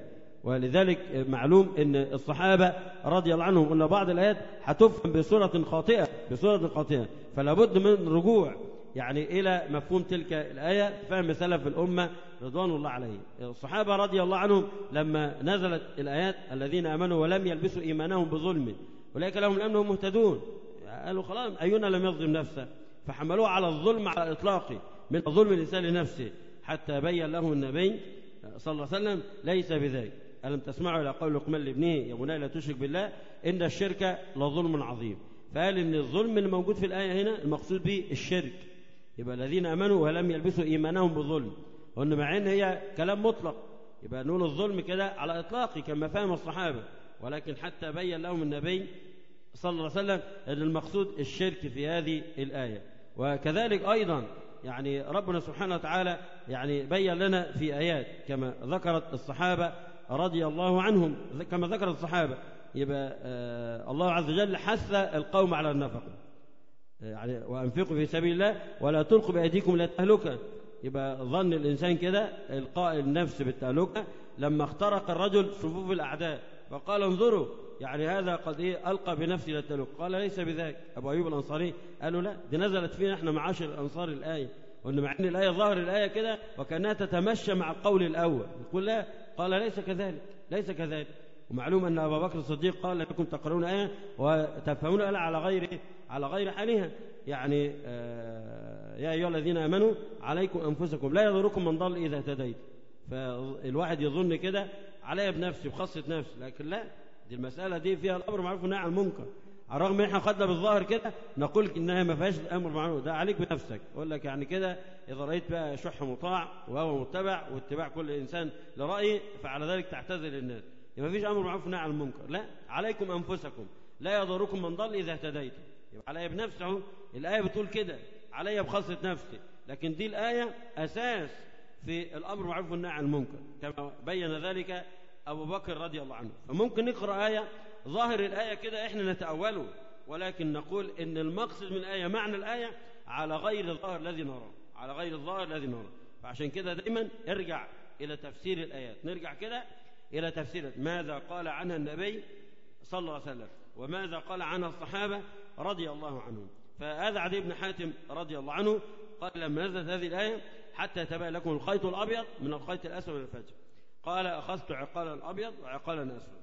ولذلك معلوم ان الصحابة رضي الله عنهم ان بعض الآيات هتفهم بصورة خاطئة بصورة خاطئة، فلا بد من رجوع يعني إلى مفهوم تلك الآية، فهم سلف الأمة رضوان الله عليهم. الصحابة رضي الله عنهم لما نزلت الآيات الذين آمنوا ولم يلبسوا إيمانهم بظلم أولئك لهم الأمن وهم مهتدون، قالوا خلاص أينا لم يظلم نفسه، فحملوه على الظلم على الإطلاق من ظلم الإنسان لنفسه، حتى بين له النبي صلى الله عليه وسلم ليس بذلك. ألم تسمعوا إلى قول لقمان لابنه يا بني لا تشرك بالله إن الشرك لظلم عظيم. فقال إن الظلم اللي موجود في الآية هنا المقصود به الشرك، يبقى الذين آمنوا ولم يلبسوا إيمانهم بظلم، وأن مع إن هي كلام مطلق يبقى نقول الظلم كده على إطلاقه كما فهم الصحابة، ولكن حتى بين لهم النبي صلى الله عليه وسلم أن المقصود الشرك في هذه الآية. وكذلك أيضا يعني ربنا سبحانه وتعالى يعني بين لنا في آيات كما ذكرت الصحابة رضي الله عنهم، كما ذكر الصحابة يبقى آه الله عز وجل حث القوم على النفقة، يعني وأنفقوا في سبيل الله ولا تلقوا بأيديكم إلى التهلكة. يبقى ظن الإنسان كده إلقاء النفس بالتهلكة لما اخترق الرجل صفوف الأعداء فقال انظروا يعني هذا قد إيه ألقى بنفسه إلى التهلكة، قال ليس بذلك. أبو أيوب الأنصاري قالوا لا دي نزلت فينا احنا معاشر الأنصار الآية، وأن مع أن الآية ظاهر الآية كده وكأنها تتمشى مع القول الأول، يقول لا، قال ليس كذلك ليس كذلك. ومعلوم أن أبا بكر الصديق قال لكم تقرؤون آية وتفهمون آية على غير على غير حالها، يعني آه يا أيها الذين آمنوا عليكم أنفسكم لا يضركم من ضل إذا اهتديت. فالواحد يظن كده عليها بنفسه بخاصة نفسه، لكن لا، دي المسألة دي فيها الأمر معروف والنهي عن المنكر، على الرغم ان احنا خدنا بالظاهر كده نقول انها ما فيهاش الامر معروف، ده عليك بنفسك. اقول لك يعني كده اذا رايت بقى شح مطاع وهو متبع واتباع كل انسان لرايه فعلى ذلك تعتزل الناس، ما فيش امر معروف والنهي عن المنكر، لا، عليكم انفسكم لا يضركم من ضل اذا اهتديتم. يبقى عليا بنفسه، الايه بتقول كده عليا بخاصه نفسي، لكن دي الايه اساس في الامر معروف والنهي عن المنكر كما بين ذلك ابو بكر رضي الله عنه. فممكن نقرا ايه ظاهر الآية كده إحنا نتأوله، ولكن نقول إن المقصد من الآية معنى الآية على غير الظاهر الذي نراه، على غير الظاهر الذي نراه. فعشان كده دايما ارجع إلى تفسير الآيات، نرجع كده إلى تفسير ماذا قال عنها النبي صلى الله عليه وسلم وماذا قال عنها الصحابة رضي الله عنهم. فهذا عدي بن حاتم رضي الله عنه قال لما نزلت هذه الآية حتى يتبين لكم الخيط الأبيض من الخيط الأسود من الفجر، قال أخذت عقالا أبيض وعقالا أسود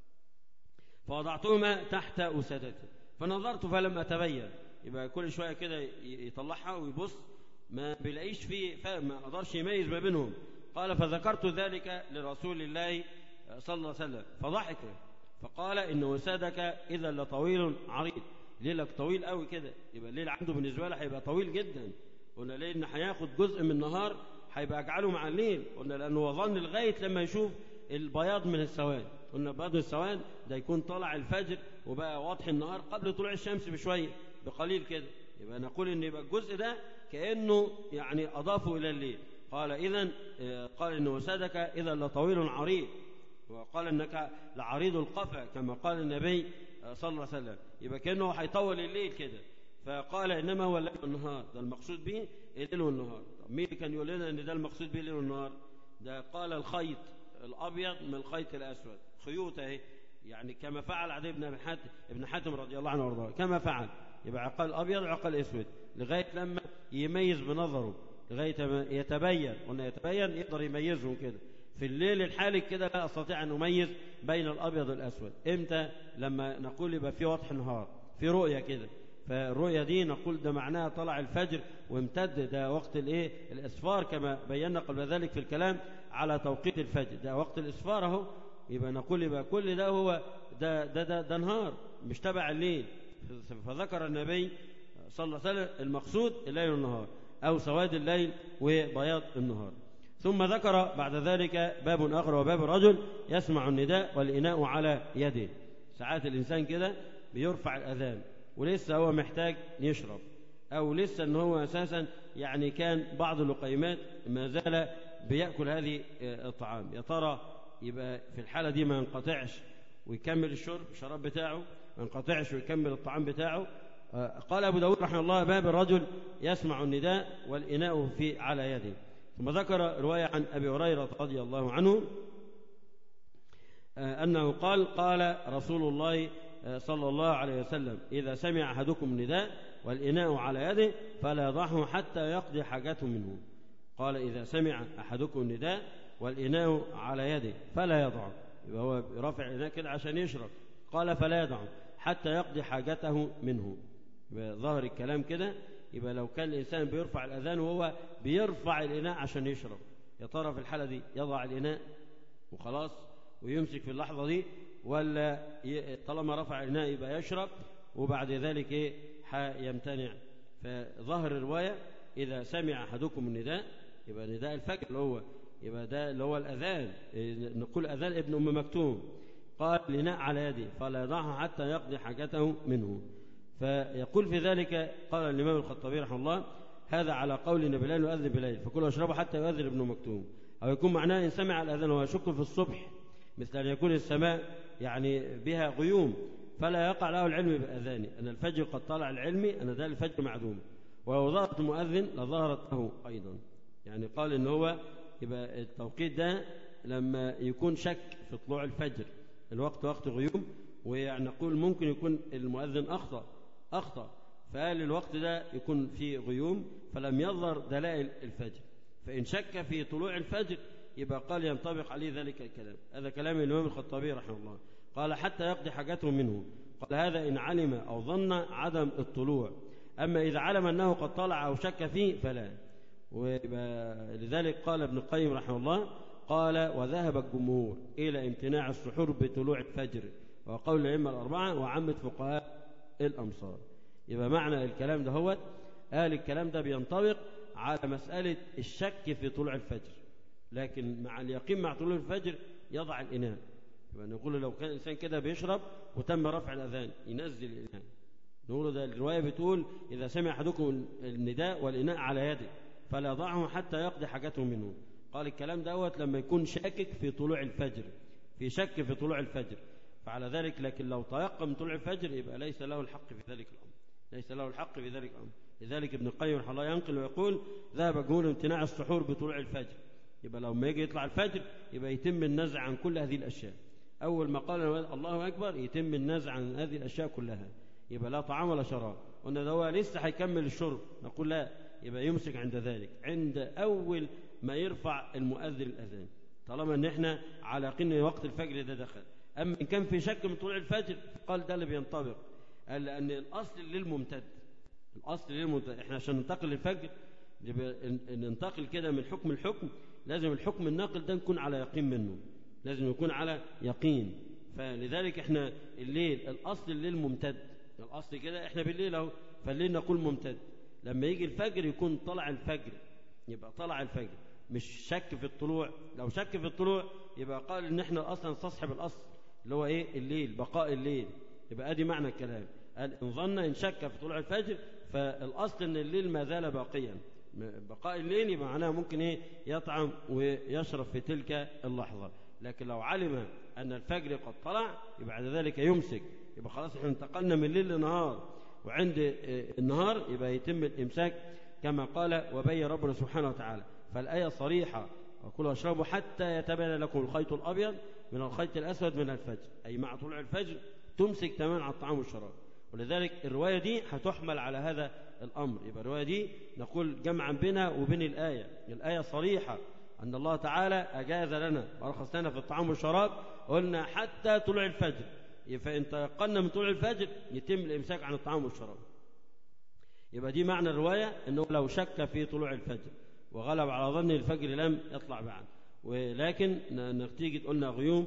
فوضعتهما تحت أسادتي فنظرت فلم أتبين. يبقى كل شوية كده يطلعها ويبص ما بيلاقيش فيه ما قدرش يميز ما بينهم. قال فذكرت ذلك لرسول الله صلى الله عليه وسلم فضحك فقال إن وسادك إذا لطويل عريض، ليلك طويل قوي كده، يبقى الليل عنده بالنسبة له هيبقى طويل جدا. قلنا ليه إن هياخد جزء من النهار هيبقى أجعله مع الليل، قلنا لأنه هو ظن لغاية لما يشوف البياض من السواد. قلنا بياض السواد ده يكون طلع الفجر وبقى واضح النهار قبل طلوع الشمس بشوية بقليل كده، يبقى نقول إن يبقى الجزء ده كأنه يعني أضافه إلى الليل. قال إذن قال إن وسادك إذا لطويل عريض، وقال إنك لعريض القفا كما قال النبي صلى الله عليه وسلم، يبقى كأنه هيطول الليل كده. فقال إنما هو الليل والنهار، ده المقصود به الليل والنهار. طب مين كان يقول لنا إن ده المقصود به الليل والنهار؟ ده قال الخيط الأبيض من الخيط الأسود، خيوط اهي، يعني كما فعل عدي بن حاتم ابن حاتم رضي الله عنه وارضاه كما فعل، يبقى عقال أبيض وعقال أسود لغاية لما يميز بنظره، لغاية ما يتبين. قلنا يتبين يقدر يميزهم كده. في الليل الحالك كده لا أستطيع أن أميز بين الأبيض والأسود. إمتى؟ لما نقول يبقى في وضح نهار، في رؤية كده، فالرؤية دي نقول ده معناها طلع الفجر وامتد، ده وقت الايه الإسفار كما بينا قبل ذلك في الكلام على توقيت الفجر، ده وقت الإسفار اهو. يبقى نقول يبقى كل ده هو ده ده ده, ده نهار مش تبع الليل. فذكر النبي صلى الله عليه وسلم المقصود الليل والنهار أو سواد الليل وبياض النهار. ثم ذكر بعد ذلك باب آخر وباب الرجل يسمع النداء والإناء على يده. ساعات الإنسان كده بيرفع الأذان ولسه هو محتاج يشرب، أو لسه أنه هو أساسا يعني كان بعض اللقيمات ما زال بيأكل هذه الطعام، يا ترى يبقى في الحالة دي ما ينقطعش ويكمل الشرب الشراب بتاعه، ما ينقطعش ويكمل الطعام بتاعه. قال أبو داود رحمه الله باب الرجل يسمع النداء والإناء في على يده. ثم ذكر رواية عن أبي هريرة رضي الله عنه أنه قال قال رسول الله صلى الله عليه وسلم إذا سمع أحدكم نداء والإناء على يده فلا يضعه حتى يقضي حاجته منه. قال إذا سمع أحدكم نداء والإناء على يده فلا يضعه، يبقى هو رافع الإناء كده عشان يشرب، قال فلا يضعه حتى يقضي حاجته منه. ظهر الكلام كده، يبقى لو كان الإنسان بيرفع الأذان وهو بيرفع الإناء عشان يشرب، يا ترى في الحالة دي يضع الإناء وخلاص ويمسك في اللحظة دي، ولا طالما رفع الإناء يبقى يشرب وبعد ذلك إيه يمتنع؟ فظهر الرواية إذا سمع أحدكم النداء، يبقى نداء الفجر اللي هو يبقى ده اللي هو الأذان، نقول أذان ابن أم مكتوم، قال الإناء على يده فلا يضعه حتى يقضي حاجته منه. فيقول في ذلك قال الإمام الخطابي رحمه الله هذا على قول إن بلال يؤذن بليل فكلوا واشربوا حتى يؤذن ابن مكتوم، أو يكون معناه إن سمع الأذان ويشك في الصبح مثل أن يكون السماء يعني بها غيوم فلا يقع له العلم بأذانه أن الفجر قد طلع العلمي أن ذلك الفجر معدوم، ولو ظهرت المؤذن لظهرت له أيضا. يعني قال إن هو يبقى التوقيت ده لما يكون شك في طلوع الفجر، الوقت وقت غيوم، ويعني نقول ممكن يكون المؤذن أخطأ أخطأ فقال الوقت ده يكون فيه غيوم فلم يظهر دلائل الفجر، فإن شك في طلوع الفجر يبقى قال ينطبق عليه ذلك الكلام. هذا كلام الإمام الخطابي رحمه الله. قال حتى يقضي حاجته منه، قال هذا إن علم أو ظن عدم الطلوع، أما إذا علم أنه قد طلع أو شك فيه فلا. ولذلك قال ابن القيم رحمه الله قال وذهب الجمهور إلى امتناع السحور بطلوع الفجر وقول الأئمة الأربعة وعامة فقهاء الأمصار. يبقى معنى الكلام ده هو قال الكلام ده بينطبق على مسألة الشك في طلوع الفجر، لكن مع اليقين مع طلوع الفجر يضع الإناء. يبقى نقول لو كان الإنسان كده بيشرب وتم رفع الأذان ينزل الإناء، نقول ده الرواية بتقول إذا سمع أحدكم النداء والإناء على يده فلا يضعه حتى يقضي حاجته منه. قال الكلام دوت لما يكون شاكك في طلوع الفجر، في شك في طلوع الفجر، فعلى ذلك لكن لو تيقن طلوع الفجر يبقى ليس له الحق في ذلك الأمر، ليس له الحق في ذلك الأمر. لذلك ابن القيم رحمه الله ينقل ويقول ذهب جمهور امتناع السحور بطلوع الفجر، يبقى لما يجي يطلع الفجر يبقى يتم النزع عن كل هذه الأشياء. أول ما قال الله أكبر يتم النزع عن هذه الأشياء كلها، يبقى لا طعام ولا شراب. قلنا ده هو لسه هيكمل الشرب، نقول لا، يبقى يمسك عند ذلك، عند أول ما يرفع المؤذن الأذان، طالما ان احنا على يقين وقت الفجر ده دخل. اما ان كان في شك من طلوع الفجر قال ده اللي بينطبق، قال لان الاصل للممتد، الاصل للممتد. احنا عشان ننتقل للفجر ننتقل كده من حكم الحكم، لازم الحكم الناقل ده نكون على يقين منه، لازم يكون على يقين. فلذلك احنا الليل الاصل للممتد، الاصل كده احنا بالليل اهو، فالليل نقول ممتد. لما يجي الفجر يكون طلع الفجر، يبقى طلع الفجر، مش شك في الطلوع. لو شك في الطلوع يبقى قال ان احنا اصلا نستصحب الاصل اللي هو ايه؟ الليل، بقاء الليل. يبقى ادي معنى الكلام، قال ان ظن ان شك في طلوع الفجر فالاصل ان الليل ما زال باقيا، بقاء الليل يبقى معناه ممكن ايه؟ يطعم ويشرب في تلك اللحظه. لكن لو علم ان الفجر قد طلع يبقى بعد ذلك يمسك، يبقى خلاص احنا انتقلنا من الليل لنهار، وعند النهار يبقى يتم الامساك كما قال وبين ربنا سبحانه وتعالى. فالآية صريحة، وكلوا واشربوا حتى يتبين لكم الخيط الأبيض من الخيط الأسود من الفجر، أي مع طلوع الفجر تمسك تماما على الطعام والشراب. ولذلك الرواية دي هتحمل على هذا الأمر. يبقى الرواية دي نقول جمعا بينها وبين الآية، الآية صريحة أن الله تعالى أجاز لنا ورخص لنا في الطعام والشراب، قلنا حتى طلوع الفجر، فإن تيقنا من طلوع الفجر يتم الإمساك عن الطعام والشراب. يبقى دي معنى الرواية، أنه لو شك في طلوع الفجر وغلب على ظن الفجر لم يطلع بعد، ولكن نتيجة قلنا غيوم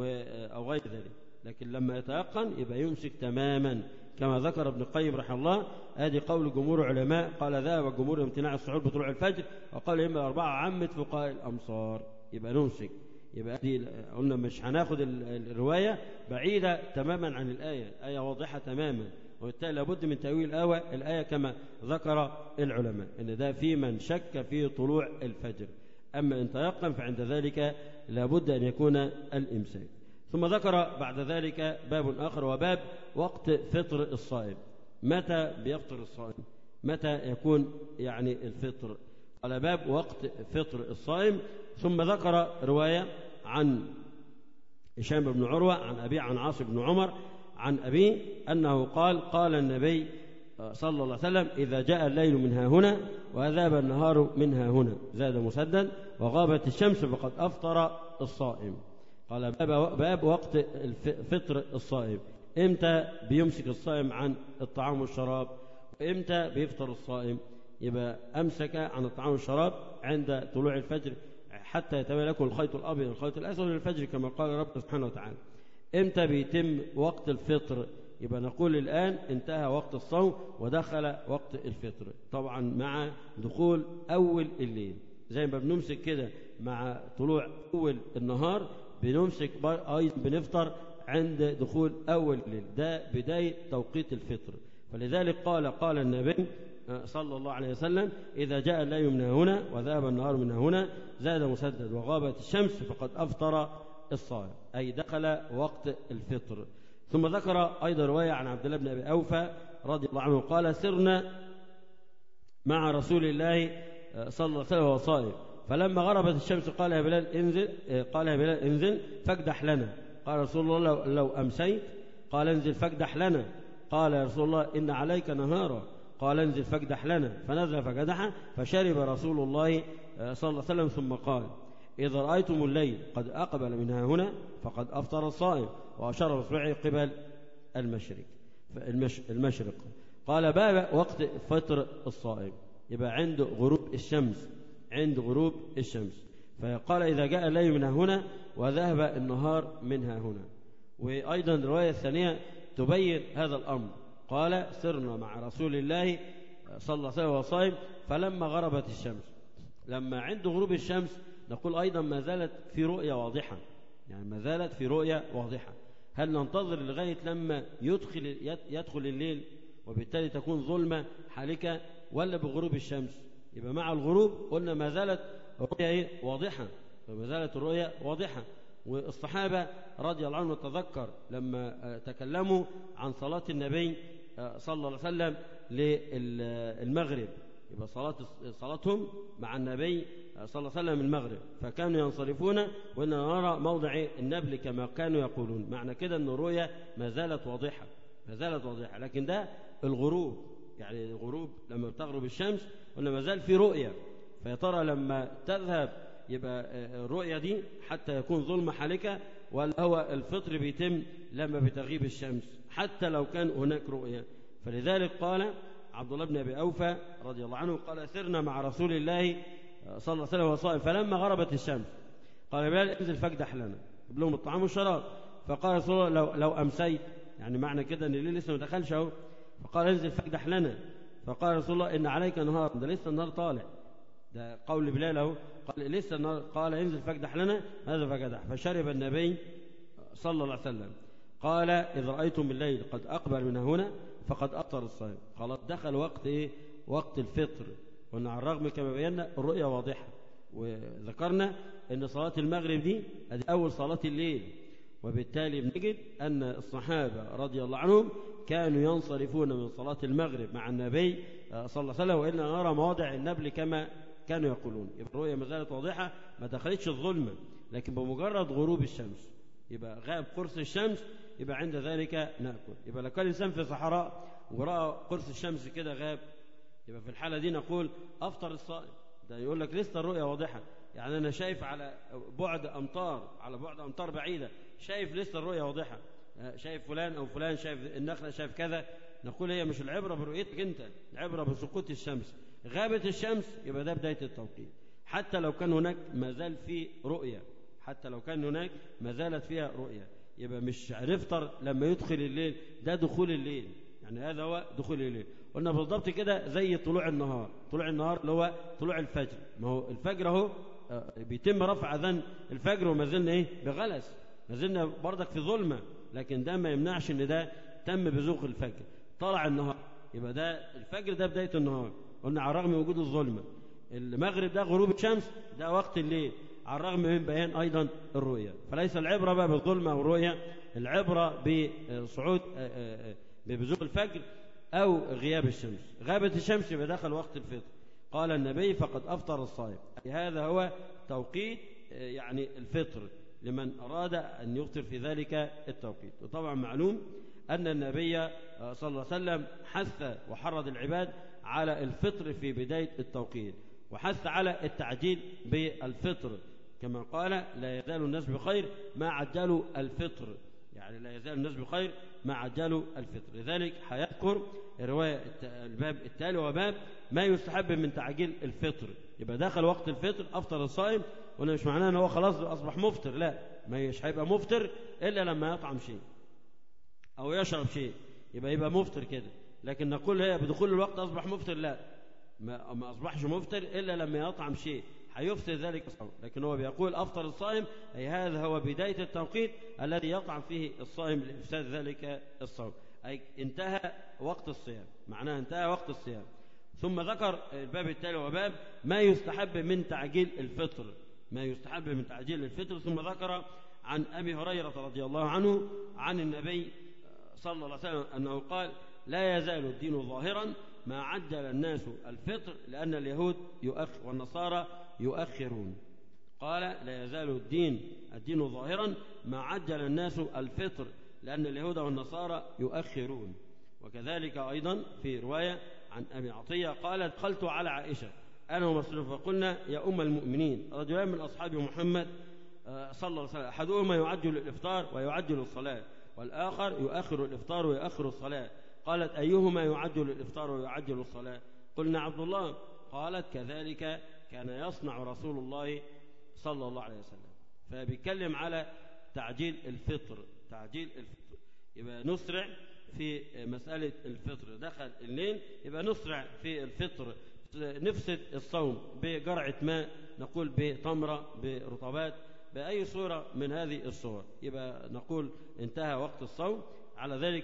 أو غير ذلك، لكن لما يتيقن يبقى يمسك تماما كما ذكر ابن القيم رحمه الله. هذه قول جمهور العلماء، قال ذهب الجمهور امتناع السحور بطلوع الفجر، وقال إما الأربعة عامة فقهاء الأمصار، يبقى نمسك. يبقى دي قلنا مش هناخد الرواية بعيدة تماما عن الآية، آية واضحة تماما، وبالتالي لابد من تأويل الآية كما ذكر العلماء، إن ده في من شك في طلوع الفجر. أما إن تيقن فعند ذلك لابد أن يكون الإمساك. ثم ذكر بعد ذلك باب آخر، وباب وقت فطر الصائم. متى بيفطر الصائم؟ متى يكون يعني الفطر؟ قال باب وقت فطر الصائم. ثم ذكر رواية عن هشام بن عروة عن أبي عن عاصم بن عمر عن أبيه أنه قال قال النبي صلى الله عليه وسلم إذا جاء الليل من ها هنا وذهب النهار من ها هنا، زاد مسدد، وغابت الشمس فقد أفطر الصائم. قال باب, باب وقت فطر الصائم. إمتى بيمسك الصائم عن الطعام والشراب، وإمتى بيفطر الصائم؟ يبقى أمسك عن الطعام والشراب عند طلوع الفجر حتى يتبين لكم الخيط الأبيض والخيط الأسود من الفجر كما قال رب سبحانه وتعالى. إمتى بيتم وقت الفطر؟ يبقى نقول الآن انتهى وقت الصوم ودخل وقت الفطر، طبعا مع دخول أول الليل، زي ما بنمسك كده مع طلوع أول النهار بنمسك أيضا بنفطر عند دخول أول الليل، ده بداية توقيت الفطر. فلذلك قال قال النبي صلى الله عليه وسلم إذا جاء الليل من هنا وذهب النهار من هنا زاد مسدد وغابت الشمس فقد أفطر الصائم، أي دخل وقت الفطر. ثم ذكر أيضا رواية عن عبد الله بن أبي أوفى رضي الله عنه قال سرنا مع رسول الله صلى الله عليه وسلم وهو صائم، فلما غربت الشمس قال يا بلال انزل قال يا بلال انزل فاكدح لنا. قال رسول الله لو, لو أمسيت؟ قال انزل فاكدح لنا. قال يا رسول الله إن عليك نهارا. قال انزل فاكدح لنا. فنزل فكدح، فشرب رسول الله صلى الله عليه وسلم ثم قال إذا رأيتم الليل قد أقبل منها هنا فقد أفطر الصائم، وأشار بإصبعه قبل المشرق المشرق. قال باب وقت فطر الصائم، يبقى عند غروب الشمس، عند غروب الشمس. فقال إذا جاء الليل منها هنا وذهب النهار منها هنا. وأيضا الرواية الثانية تبين هذا الأمر، قال سرنا مع رسول الله صلى الله عليه وسلم وهو صائم فلما غربت الشمس. لما عند غروب الشمس نقول أيضا ما زالت في رؤية واضحة، يعني ما زالت في رؤية واضحة. هل ننتظر لغاية لما يدخل يدخل الليل وبالتالي تكون ظلمة حالكة، ولا بغروب الشمس؟ يبقى مع الغروب قلنا ما زالت الرؤية إيه؟ واضحة، فما زالت الرؤية واضحة. والصحابة رضي الله عنهم تذكر لما تكلموا عن صلاة النبي صلى الله عليه وسلم للمغرب، يبقى صلاة صلاتهم مع النبي صلى الله عليه وسلم المغرب، فكانوا ينصرفون وإن نرى موضع النبل كما كانوا يقولون. معنى كده أن الرؤيا ما زالت واضحة، ما زالت واضحة، لكن ده الغروب، يعني الغروب لما بتغرب الشمس ولا ما زال في رؤية. فيا ترى لما تذهب يبقى الرؤية دي حتى يكون ظلمة حالكة، ولا هو الفطر بيتم لما بتغيب الشمس حتى لو كان هناك رؤية؟ فلذلك قال عبد الله بن أبي أوفى رضي الله عنه قال سرنا مع رسول الله صلى الله عليه وسلم وصائم، فلما غربت الشمس قال بلال انزل فاكدح لنا، جيب لهم الطعام والشراب. فقال رسول الله لو, لو أمسيت، يعني معنى كده ان الليل لسه ما دخلش اهو، فقال انزل فاكدح لنا. فقال رسول الله ان عليك نهار، ده لسه النهار طالع، ده قول بلال اهو، قال لسه النهار، قال انزل فاكدح لنا، هذا فكدح. فشرب النبي صلى الله عليه وسلم. قال إذا رأيتم الليل قد أقبل من هنا فقد أفطر الصائم. خلاص دخل وقت إيه؟ وقت الفطر. وأن على الرغم كما بينا الرؤيا واضحة، وذكرنا أن صلاة المغرب دي أول صلاة الليل، وبالتالي بنجد أن الصحابة رضي الله عنهم كانوا ينصرفون من صلاة المغرب مع النبي صلى الله عليه وسلم، وإننا نرى مواضع النبل كما كانوا يقولون. يبقى الرؤيا ما زالت واضحة، ما دخلتش الظلمة، لكن بمجرد غروب الشمس يبقى غاب قرص الشمس، يبقى عند ذلك نأكل. يبقى لو كان الإنسان في صحراء ورأى قرص الشمس كده غاب، يبقى في الحالة دي نقول أفطر الصائم. ده يقول لك لسه الرؤيا واضحة، يعني أنا شايف على بعد أمطار، على بعد أمطار بعيدة، شايف لسه الرؤيا واضحة، شايف فلان أو فلان، شايف النخلة، شايف كذا. نقول هي مش العبرة برؤيتك أنت، العبرة بسقوط الشمس. غابت الشمس يبقى ده بداية التوقيت، حتى لو كان هناك ما زال في رؤية، حتى لو كان هناك ما زالت فيها رؤية. يبقى مش هنفطر لما يدخل الليل، ده دخول الليل، يعني هذا هو دخول الليل. قلنا بالضبط كده زي طلوع النهار، طلوع النهار اللي هو طلوع الفجر. ما هو الفجر اهو بيتم رفع اذان الفجر وما زلنا ايه بغلس، ما زلنا برضك في ظلمه، لكن ده ما يمنعش ان ده تم بزوغ الفجر. طلع النهار يبقى ده الفجر، ده بدايه النهار. قلنا على الرغم من وجود الظلمه. المغرب ده غروب الشمس، ده وقت الليل، على الرغم من بيان أيضا الرؤية. فليس العبرة بقى بالظلمة والرؤية، العبرة بصعود ببزوغ الفجر أو غياب الشمس. غابت الشمس يبقى دخل وقت الفطر. قال النبي فقد أفطر الصائم. هذا هو توقيت يعني الفطر لمن أراد أن يفطر في ذلك التوقيت. وطبعا معلوم أن النبي صلى الله عليه وسلم حث وحرض العباد على الفطر في بداية التوقيت، وحث على التعجيل بالفطر، كما قال لا يزال الناس بخير ما عجلوا الفطر، يعني لا يزال الناس بخير ما عجلوا الفطر. لذلك هيذكر رواية الباب التالي وباب ما يستحب من تعجيل الفطر. يبقى دخل وقت الفطر أفطر الصائم، وأنا مش معناه أن هو خلاص أصبح مفطر، لا، ما مش هيبقى مفطر إلا لما يطعم شيء أو يشرب شيء، يبقى يبقى مفطر كده. لكن نقول هي بدخول الوقت أصبح مفطر، لا، ما, ما أصبحش مفطر إلا لما يطعم شيء هيفطر ذلك الصوم. لكن هو بيقول أفطر الصائم، أي هذا هو بداية التوقيت الذي يطعم فيه الصائم لإفساد ذلك الصوم، أي انتهى وقت الصيام، معناه انتهى وقت الصيام. ثم ذكر الباب التالي وباب ما يستحب من تعجيل الفطر، ما يستحب من تعجيل الفطر. ثم ذكر عن أبي هريرة رضي الله عنه عن النبي صلى الله عليه وسلم أنه قال لا يزال الدين ظاهرا ما عجل الناس الفطر لأن اليهود يؤخر والنصارى يؤخرون. قال لا يزال الدين الدين ظاهرا ما عجل الناس الفطر لأن اليهود والنصارى يؤخرون. وكذلك أيضا في رواية عن أبي عطية قال دخلت على عائشة أنا ومسلم فقلنا يا أم المؤمنين، رجلان من أصحاب محمد صلى الله عليه وسلم أحدهما يعجل الإفطار ويعجل الصلاة، والآخر يؤخر الإفطار ويؤخر الصلاة. قالت أيهما يعجل الإفطار ويعجل الصلاة؟ قلنا عبد الله. قالت كذلك كان يصنع رسول الله صلى الله عليه وسلم. فبيتكلم على تعجيل الفطر، تعجيل الفطر يبقى نسرع في مسألة الفطر. دخل الليل يبقى نسرع في الفطر، نفسد الصوم بجرعة ماء، نقول بتمرة، برطبات، بأي صورة من هذه الصور، يبقى نقول انتهى وقت الصوم. على ذلك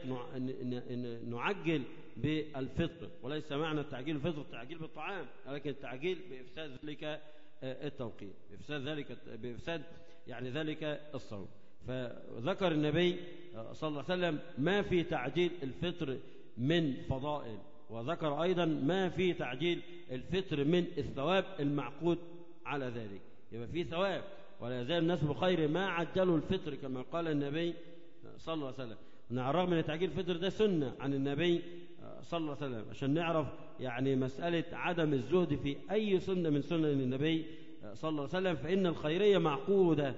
نعجل بالفطر، وليس معنى التعجيل بالفطر التعجيل بالطعام، ولكن التعجيل بإفساد ذلك التوقيت، بإفساد ذلك بإفساد يعني ذلك الصوم. فذكر النبي صلى الله عليه وسلم ما في تعجيل الفطر من فضائل، وذكر أيضا ما في تعجيل الفطر من الثواب المعقود على ذلك، يبقى فيه ثواب. ولا يزال الناس بخير ما عجلوا الفطر كما قال النبي صلى الله عليه وسلم. على الرغم من تعجيل الفطر ده سنة عن النبي صلى الله عليه وسلم، عشان نعرف يعني مسألة عدم الزهد في أي سنة من سنن النبي صلى الله عليه وسلم، فإن الخيرية معقودة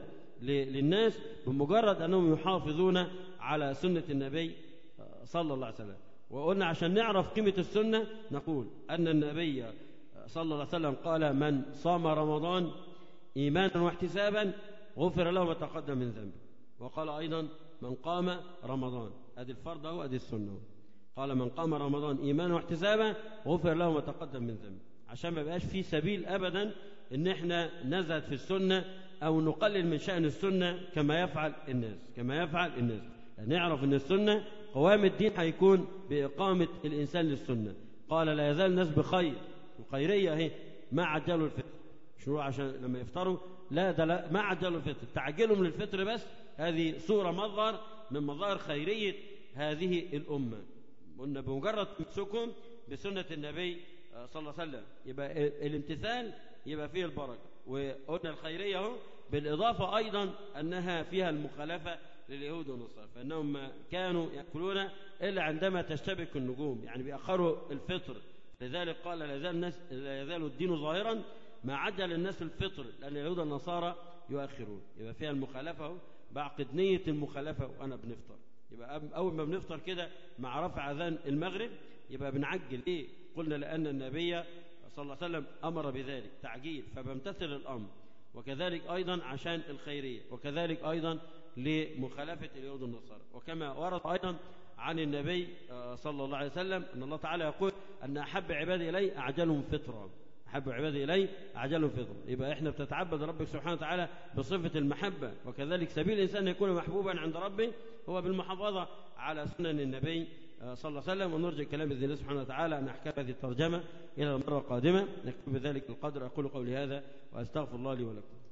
للناس بمجرد أنهم يحافظون على سنة النبي صلى الله عليه وسلم. وقلنا عشان نعرف قيمة السنة نقول أن النبي صلى الله عليه وسلم قال: من صام رمضان إيمانا واحتسابا غفر له ما تقدم من ذنبه. وقال أيضا: من قام رمضان، أدي الفرض وأدي السنة. قال: من قام رمضان إيمانا واحتسابا غفر له ما تقدم من ذنبه، عشان ما بقاش في سبيل أبدا إن احنا نزهد في السنة أو نقلل من شأن السنة كما يفعل الناس كما يفعل الناس نعرف أن السنة قوام الدين هيكون بإقامة الإنسان للسنة. قال: لا يزال الناس بخير، الخيرية اهي ما عجلوا الفطر. شنو عشان لما يفطروا؟ لا ده لا ما عجلوا الفطر، تعجلهم للفطر بس. هذه صورة مظهر من مظاهر خيرية هذه الأمة. قلنا بمجرد تمسكهم بسنة النبي صلى الله عليه وسلم يبقى الامتثال يبقى فيه البركة. وقلنا الخيرية اهو بالإضافة أيضا أنها فيها المخالفة لليهود والنصارى، فإنهم ما كانوا يأكلون إلا عندما تشتبك النجوم، يعني بيأخروا الفطر. لذلك قال: لا يزال الناس لا يزال الدين ظاهرا ما عجل الناس الفطر، لأن اليهود والنصارى يؤخرون. يبقى فيها المخالفة، بعقد نية المخالفة وأنا بنفطر. يبقى أول ما بنفطر كده مع رفع أذان المغرب يبقى بنعجل. إيه؟ قلنا لأن النبي صلى الله عليه وسلم أمر بذلك تعجيل، فبمتثل الأمر. وكذلك أيضا عشان الخيرية، وكذلك أيضا لمخالفة اليهود والنصارى. وكما ورد أيضا عن النبي صلى الله عليه وسلم أن الله تعالى يقول: أن أحب عبادي إلي أعجلهم فطرا، أحب عبادي إلي أعجلهم فطرا. يبقى إحنا بتتعبد ربك سبحانه وتعالى بصفة المحبة، وكذلك سبيل الإنسان يكون محبوبا عند ربه هو بالمحافظة على سنن النبي صلى الله عليه وسلم. ونرجع كلام بإذن الله سبحانه وتعالى أن أحكام هذه الترجمة إلى المرة القادمة. نكتب بذلك القدر. أقول قولي هذا وأستغفر الله لي ولكم.